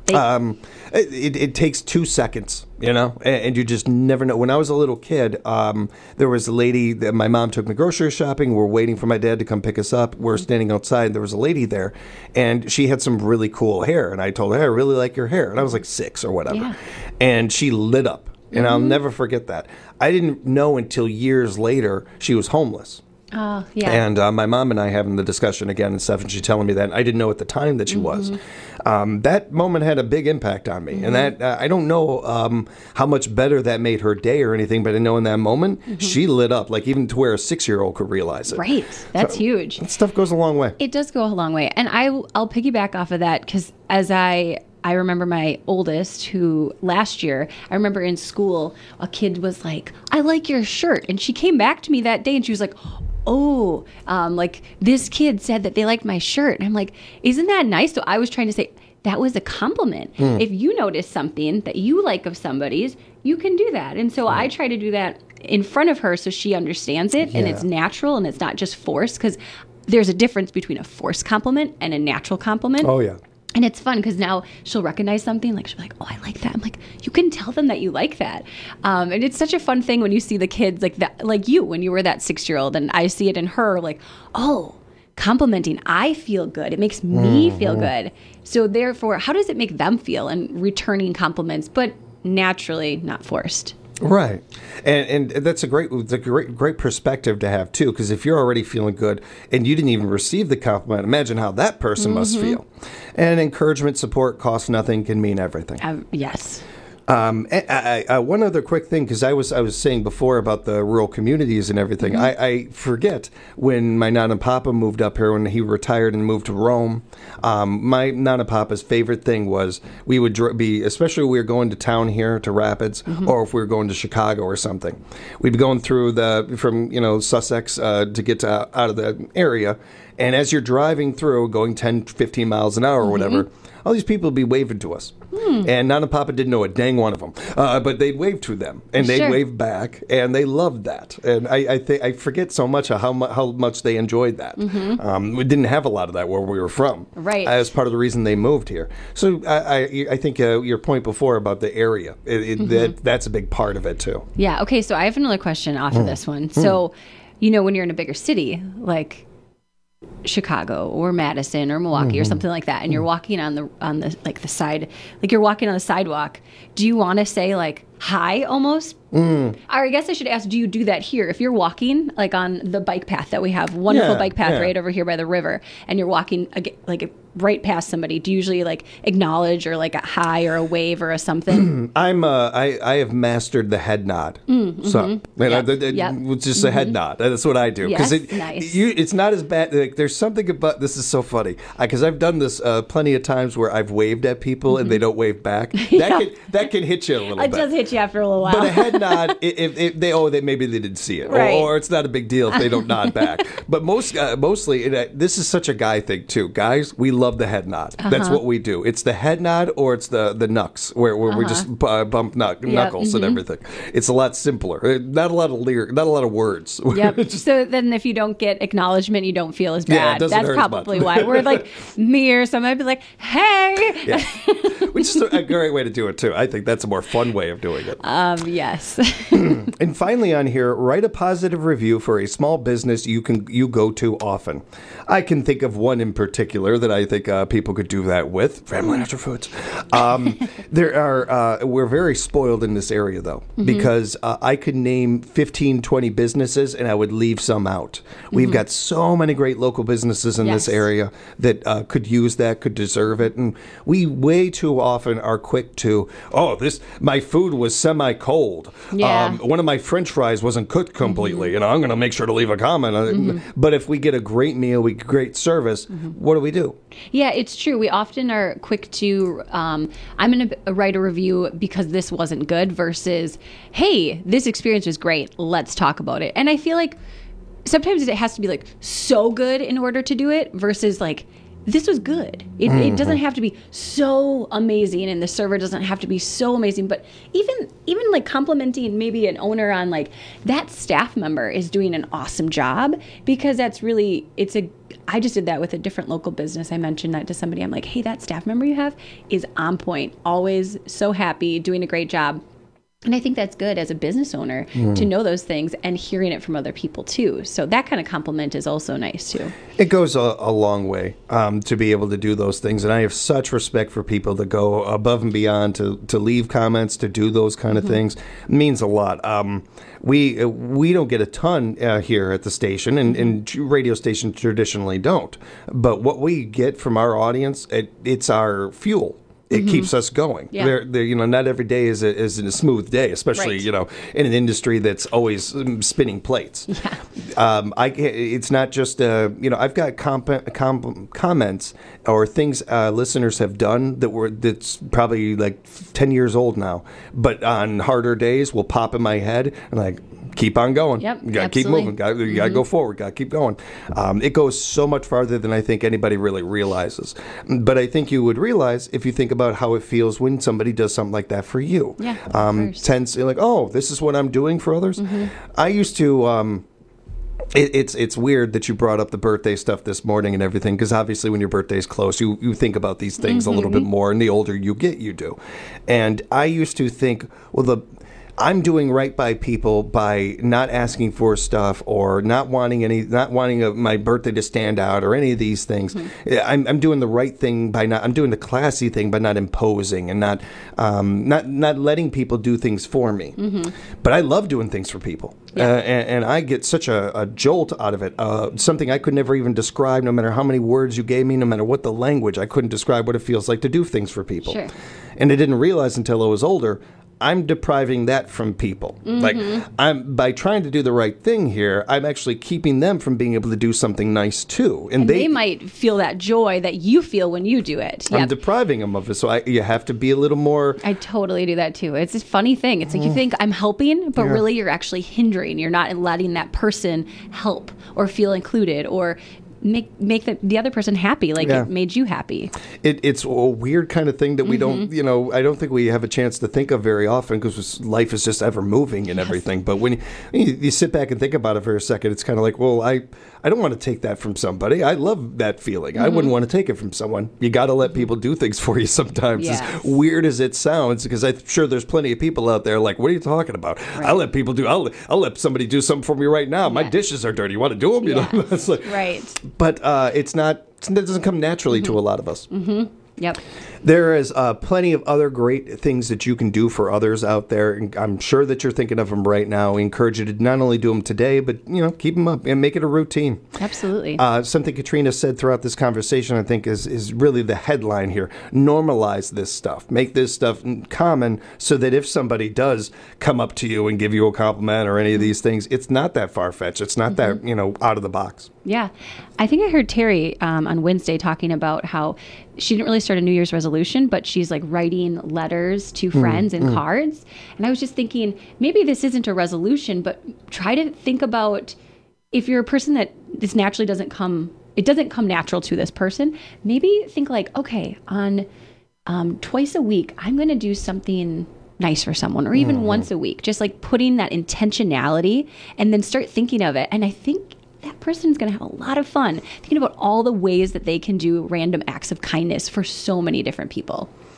It takes 2 seconds, and you just never know. When I was a little kid, there was a lady that my mom took me grocery shopping. We're waiting for my dad to come pick us up. We're standing outside, and there was a lady there, and she had some really cool hair. And I told her, hey, I really like your hair. And I was like 6 or whatever. Yeah. And she lit up, and I'll never forget that. I didn't know until years later she was homeless.
Oh, yeah.
And my mom and I having the discussion again and stuff, and she telling me that. And I didn't know at the time that she was. That moment had a big impact on me. And that I don't know how much better that made her day or anything, but I know in that moment, she lit up, like even to where a 6-year-old could realize it.
Right. That's huge.
That stuff goes a long way.
It does go a long way. And I'll piggyback off of that, because as I remember my oldest, who last year, I remember in school, a kid was like, I like your shirt. And she came back to me that day and she was like, oh, like this kid said that they liked my shirt. And I'm like, isn't that nice? So I was trying to say that was a compliment. If you notice something that you like of somebody's, you can do that. And so I try to do that in front of her so she understands it and it's natural and it's not just forced, because there's a difference between a forced compliment and a natural compliment.
Oh, yeah.
And it's fun because now she'll recognize something, like she'll be like, oh, I like that. I'm like, you can tell them that you like that. And it's such a fun thing when you see the kids like that, like you, when you were that 6-year-old, and I see it in her, like, oh, complimenting, I feel good. It makes me feel good. So therefore, how does it make them feel? And returning compliments, but naturally, not forced.
Right, and that's a great perspective to have too. Because if you're already feeling good and you didn't even receive the compliment, imagine how that person must feel. And encouragement, support costs nothing, can mean everything.
Yes.
One other quick thing, because I was saying before about the rural communities and everything. I forget when my Nana Papa moved up here, when he retired and moved to Rome. My Nana Papa's favorite thing was we would be, especially if we were going to town here to Rapids, or if we were going to Chicago or something. We'd be going through from Sussex to get out of the area, and as you're driving through, going 10, 15 miles an hour or whatever, all these people would be waving to us. And Nana Papa didn't know a dang one of them, but they'd wave to them, and they'd wave back, and they loved that. And I forget so much of how much they enjoyed that. We didn't have a lot of that where we were from.
Right.
As part of the reason they moved here. So I think your point before about the area, that's a big part of it too.
Yeah. Okay. So I have another question off of this one. So, when you're in a bigger city, like Chicago or Madison or Milwaukee or something like that, and you're walking on the like the side, like you're walking on the sidewalk, do you want to say like hi almost? Or I guess I should ask, do you do that here? If you're walking like on the bike path that we have, wonderful bike path right over here by the river, and you're walking like right past somebody, do you usually like acknowledge or like a hi or a wave or a something?
I have mastered the head nod. So it's just a head nod. That's what I do, because it's not as bad. Like, there's something about this is so funny, because I've done this plenty of times where I've waved at people and they don't wave back. That can hit you a little bit.
It does hit you after a little while.
But a head nod, if they maybe they didn't see it, or it's not a big deal if they don't nod back. But mostly, this is such a guy thing too. Guys, we love the head nod. That's what we do. It's the head nod, or it's the knucks, where we just bump knuckles and everything. It's a lot simpler. Not a lot of words.
Yep. So then, if you don't get acknowledgement, you don't feel as bad. That's probably why. We're like me or somebody, I'd be like, "Hey,"
which is a great way to do it too. I think that's a more fun way of doing doing it.
Yes.
And finally on here, write a positive review for a small business you go to often. I can think of one in particular that I think people could do that with. Family Natural Foods. We're very spoiled in this area, though, because I could name 15, 20 businesses, and I would leave some out. We've got so many great local businesses in this area that could use that, could deserve it. And we way too often are quick to, my food was semi-cold.
Yeah.
One of my French fries wasn't cooked completely, and I'm going to make sure to leave a comment. But if we get a great meal, we get great service, what do?
Yeah, it's true. We often are quick to, I'm going to write a review because this wasn't good versus, hey, this experience was great. Let's talk about it. And I feel like sometimes it has to be like so good in order to do it versus like, this was good. It doesn't have to be so amazing, and the server doesn't have to be so amazing. But even like complimenting maybe an owner on like that staff member is doing an awesome job, because that's really I just did that with a different local business. I mentioned that to somebody. I'm like, hey, that staff member you have is on point, always so happy, doing a great job. And I think that's good as a business owner to know those things and hearing it from other people too. So that kind of compliment is also nice too.
It goes a long way to be able to do those things. And I have such respect for people that go above and beyond to leave comments, to do those kind of things. It means a lot. We don't get a ton here at the station, and radio stations traditionally don't. But what we get from our audience, it's our fuel. It keeps us going.
Yeah.
Not every day is a smooth day, especially in an industry that's always spinning plates. Yeah. It's not just I've got comments or things listeners have done that's probably like 10 years old now, but on harder days will pop in my head and like, keep on going.
Yep,
you got to keep moving. You got to go forward. Got to keep going. It goes so much farther than I think anybody really realizes. But I think you would realize if you think about how it feels when somebody does something like that for you.
Yeah.
You're like, oh, this is what I'm doing for others. I used to. It's weird that you brought up the birthday stuff this morning and everything, because obviously when your birthday's close, you think about these things a little bit more, and the older you get, you do. And I used to think, I'm doing right by people by not asking for stuff or not wanting my birthday to stand out or any of these things. I'm doing the right thing I'm doing the classy thing by not imposing and not letting people do things for me. But I love doing things for people. Yeah. And I get such a jolt out of it. Something I could never even describe, no matter how many words you gave me, no matter what the language. I couldn't describe what it feels like to do things for people.
Sure.
And I didn't realize until I was older, I'm depriving that from people. Like, I'm by trying to do the right thing here, I'm actually keeping them from being able to do something nice too.
And they might feel that joy that you feel when you do it.
I'm depriving them of it. So you have to be a little more.
I totally do that too. It's a funny thing. It's like you think I'm helping, but really you're actually hindering. You're not letting that person help or feel included or make the other person happy like it made you happy.
It's a weird kind of thing that we don't, I don't think we have a chance to think of very often because life is just ever moving and everything. But when you sit back and think about it for a second, it's kind of like, well, I don't want to take that from somebody. I love that feeling. I wouldn't want to take it from someone. You got to let people do things for you sometimes.
Yes.
As weird as it sounds, because I'm sure there's plenty of people out there like, what are you talking about?
Right.
I'll let people do. I'll let somebody do something for me right now. My dishes are dirty. You want to do them? You know, it's like,
right.
But it's not. It doesn't come naturally to a lot of us.
Yep.
There is plenty of other great things that you can do for others out there. And I'm sure that you're thinking of them right now. We encourage you to not only do them today, but keep them up and make it a routine.
Absolutely.
Something Katrina said throughout this conversation, I think, is really the headline here. Normalize this stuff. Make this stuff common so that if somebody does come up to you and give you a compliment or any of these things, it's not that far-fetched. It's not that, out of the box.
Yeah. I think I heard Terry on Wednesday talking about how she didn't really start a New Year's resolution, but she's like writing letters to friends and cards. And I was just thinking, maybe this isn't a resolution, but try to think about if you're a person that this naturally doesn't come natural to this person, maybe think like, okay, on twice a week, I'm going to do something nice for someone, or even once a week, just like putting that intentionality and then start thinking of it. And I think that person's going to have a lot of fun thinking about all the ways that they can do random acts of kindness for so many different people.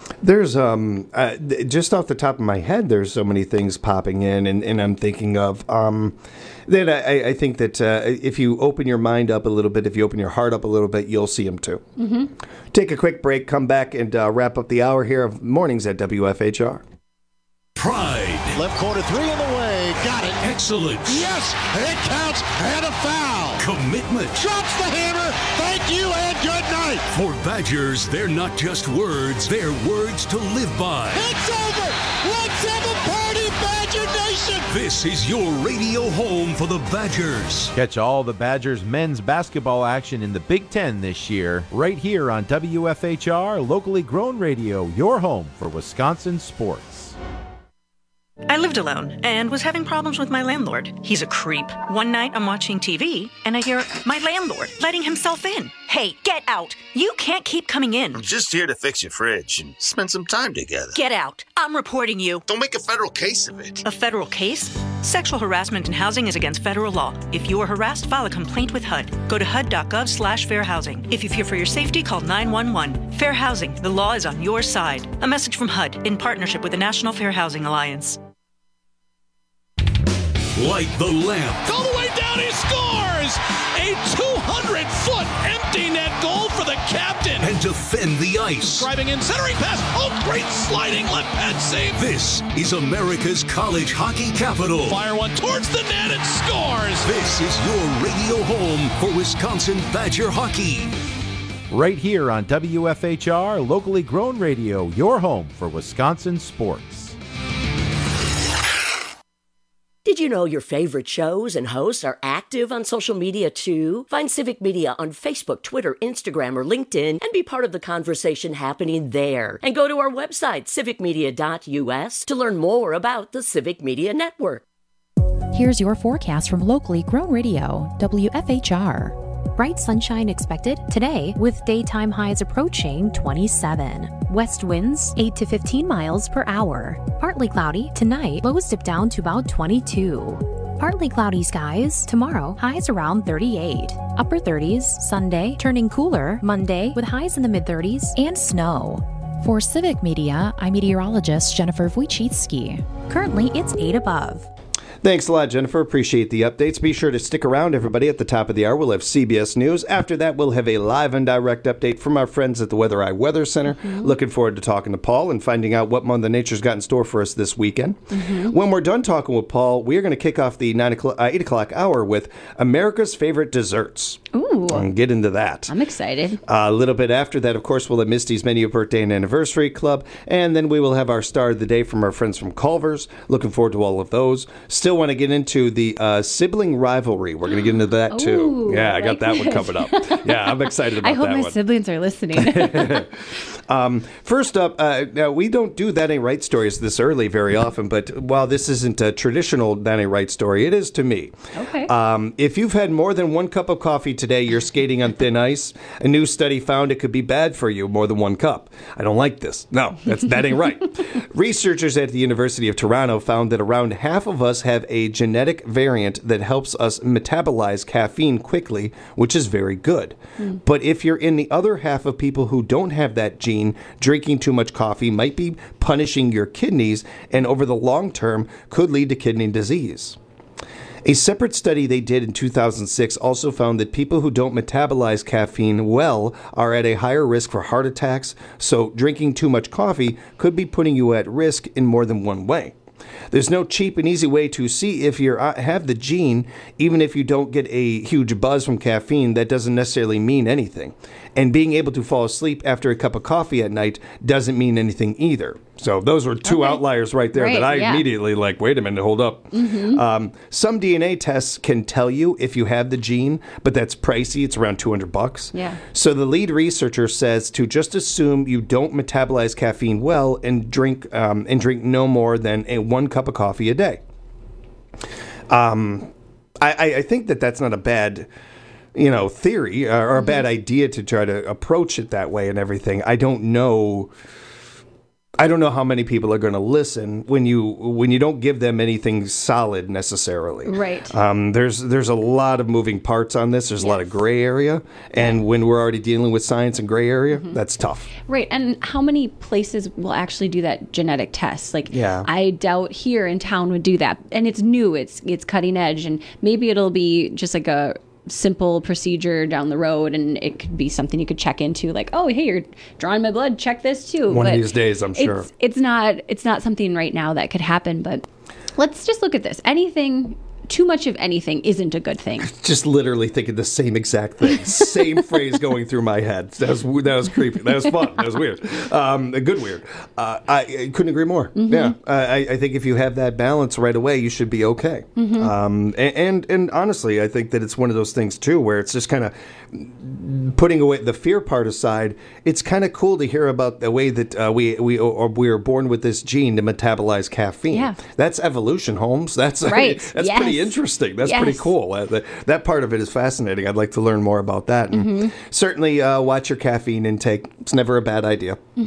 There's just off the top of my head, there's so many things popping in, and I'm thinking of that I think that if you open your mind up a little bit, if you open your heart up a little bit, you'll see them too.
Mm-hmm.
Take a quick break, come back, and wrap up the hour here of Mornings at WFHR.
Pride.
Left corner three in the way. Got it.
Excellence.
Yes, it counts and a foul.
Commitment.
Drops the hammer. Thank you and good night.
For Badgers, they're not just words, they're words to live by.
It's over. Let's have a party, Badger Nation.
This is your radio home for the Badgers.
Catch all the Badgers men's basketball action in the Big Ten this year, right here on WFHR, locally grown radio, your home for Wisconsin sports.
I lived alone and was having problems with my landlord. He's a creep. One night I'm watching TV and I hear my landlord letting himself in. Hey, get out. You can't keep coming in.
I'm just here to fix your fridge and spend some time together.
Get out. I'm reporting you.
Don't make a federal case of it.
A federal case? Sexual harassment in housing is against federal law. If you are harassed, file a complaint with HUD. Go to HUD.gov/fair housing. If you fear for your safety, call 911. Fair housing. The law is on your side. A message from HUD in partnership with the National Fair Housing Alliance.
Light the lamp.
All the way down, he scores! A 200-foot empty net goal for the captain.
And defend the ice.
Driving in, centering pass. Oh, great sliding left pad save.
This is America's college hockey capital.
Fire one towards the net and scores.
This is your radio home for Wisconsin Badger hockey.
Right here on WFHR, locally grown radio, your home for Wisconsin sports.
Did you know your favorite shows and hosts are active on social media too? Find Civic Media on Facebook, Twitter, Instagram, or LinkedIn and be part of the conversation happening there. And go to our website, civicmedia.us, to learn more about the Civic Media Network.
Here's your forecast from locally grown radio, WFHR.
Bright sunshine expected today with daytime highs approaching 27. West winds 8 to 15 miles per hour. Partly cloudy tonight, lows dip down to about 22. Partly cloudy skies tomorrow, highs around 38. Upper 30s Sunday, turning cooler Monday with highs in the mid-30s and snow. For Civic Media, I'm meteorologist Jennifer Wojcicki. Currently, it's 8 above.
Thanks a lot, Jennifer. Appreciate the updates. Be sure to stick around, everybody. At the top of the hour, we'll have CBS News. After that, we'll have a live and direct update from our friends at the Weather Eye Weather Center. Mm-hmm. Looking forward to talking to Paul and finding out what Mother Nature's got in store for us this weekend. Mm-hmm. When we're done talking with Paul, we are going to kick off the 8 o'clock hour with America's favorite desserts.
Ooh.
And get into that.
I'm excited.
A little bit after that, of course, we'll have Misty's Menu Birthday and Anniversary Club. And then we will have our Star of the Day from our friends from Culver's. Looking forward to all of those. Still want to get into the sibling rivalry. We're going to get into that too.
Ooh,
yeah, I got that one coming up. Yeah, I'm excited about that one.
I hope my siblings are listening.
First up, now we don't do That Ain't Right stories this early very often, but while this isn't a traditional That Ain't Right story, it is to me.
Okay.
If you've had more than one cup of coffee today, you're skating on thin ice. A new study found it could be bad for you, more than one cup. I don't like this. No, that ain't right. Researchers at the University of Toronto found that around half of us have a genetic variant that helps us metabolize caffeine quickly, which is very good. But if you're in the other half of people who don't have that gene, drinking too much coffee might be punishing your kidneys and over the long term could lead to kidney disease. A separate study they did in 2006 also found that people who don't metabolize caffeine well are at a higher risk for heart attacks, so drinking too much coffee could be putting you at risk in more than one way. There's no cheap and easy way to see if you have the gene. Even if you don't get a huge buzz from caffeine, that doesn't necessarily mean anything. And being able to fall asleep after a cup of coffee at night doesn't mean anything either. So those were two outliers right there that I immediately wait a minute, hold up.
Mm-hmm.
Some DNA tests can tell you if you have the gene, but that's pricey. It's around $200.
Yeah.
So the lead researcher says to just assume you don't metabolize caffeine well and drink no more than 1 cup of coffee a day. I think that's not a bad theory or a bad idea to try to approach it that way and everything. I don't know. I don't know how many people are going to listen when you don't give them anything solid necessarily.
Right.
There's a lot of moving parts on this. There's a lot of gray area, and when we're already dealing with science and gray area, that's tough.
Right. And how many places will actually do that genetic test? Like, I doubt here in town would do that. And it's new. It's cutting edge, and maybe it'll be just like a simple procedure down the road, and it could be something you could check into, like, oh, hey, you're drawing my blood, check this too.
One of these days, I'm sure.
It's not something right now that could happen, but let's just look at this. Too much of anything isn't a good thing.
Just literally thinking the same exact thing. Same phrase going through my head. That was creepy. That was fun. That was weird. Good weird. I couldn't agree more. Mm-hmm. Yeah. I think if you have that balance right away, you should be okay.
Mm-hmm.
And honestly, I think that it's one of those things, too, where it's just kind of putting away the fear part aside. It's kind of cool to hear about the way that we were born with this gene to metabolize caffeine.
Yeah.
That's evolution, Holmes. That's
right.
That's pretty interesting. That's pretty cool. That part of it is fascinating. I'd like to learn more about that. And certainly watch your caffeine intake. It's never a bad idea.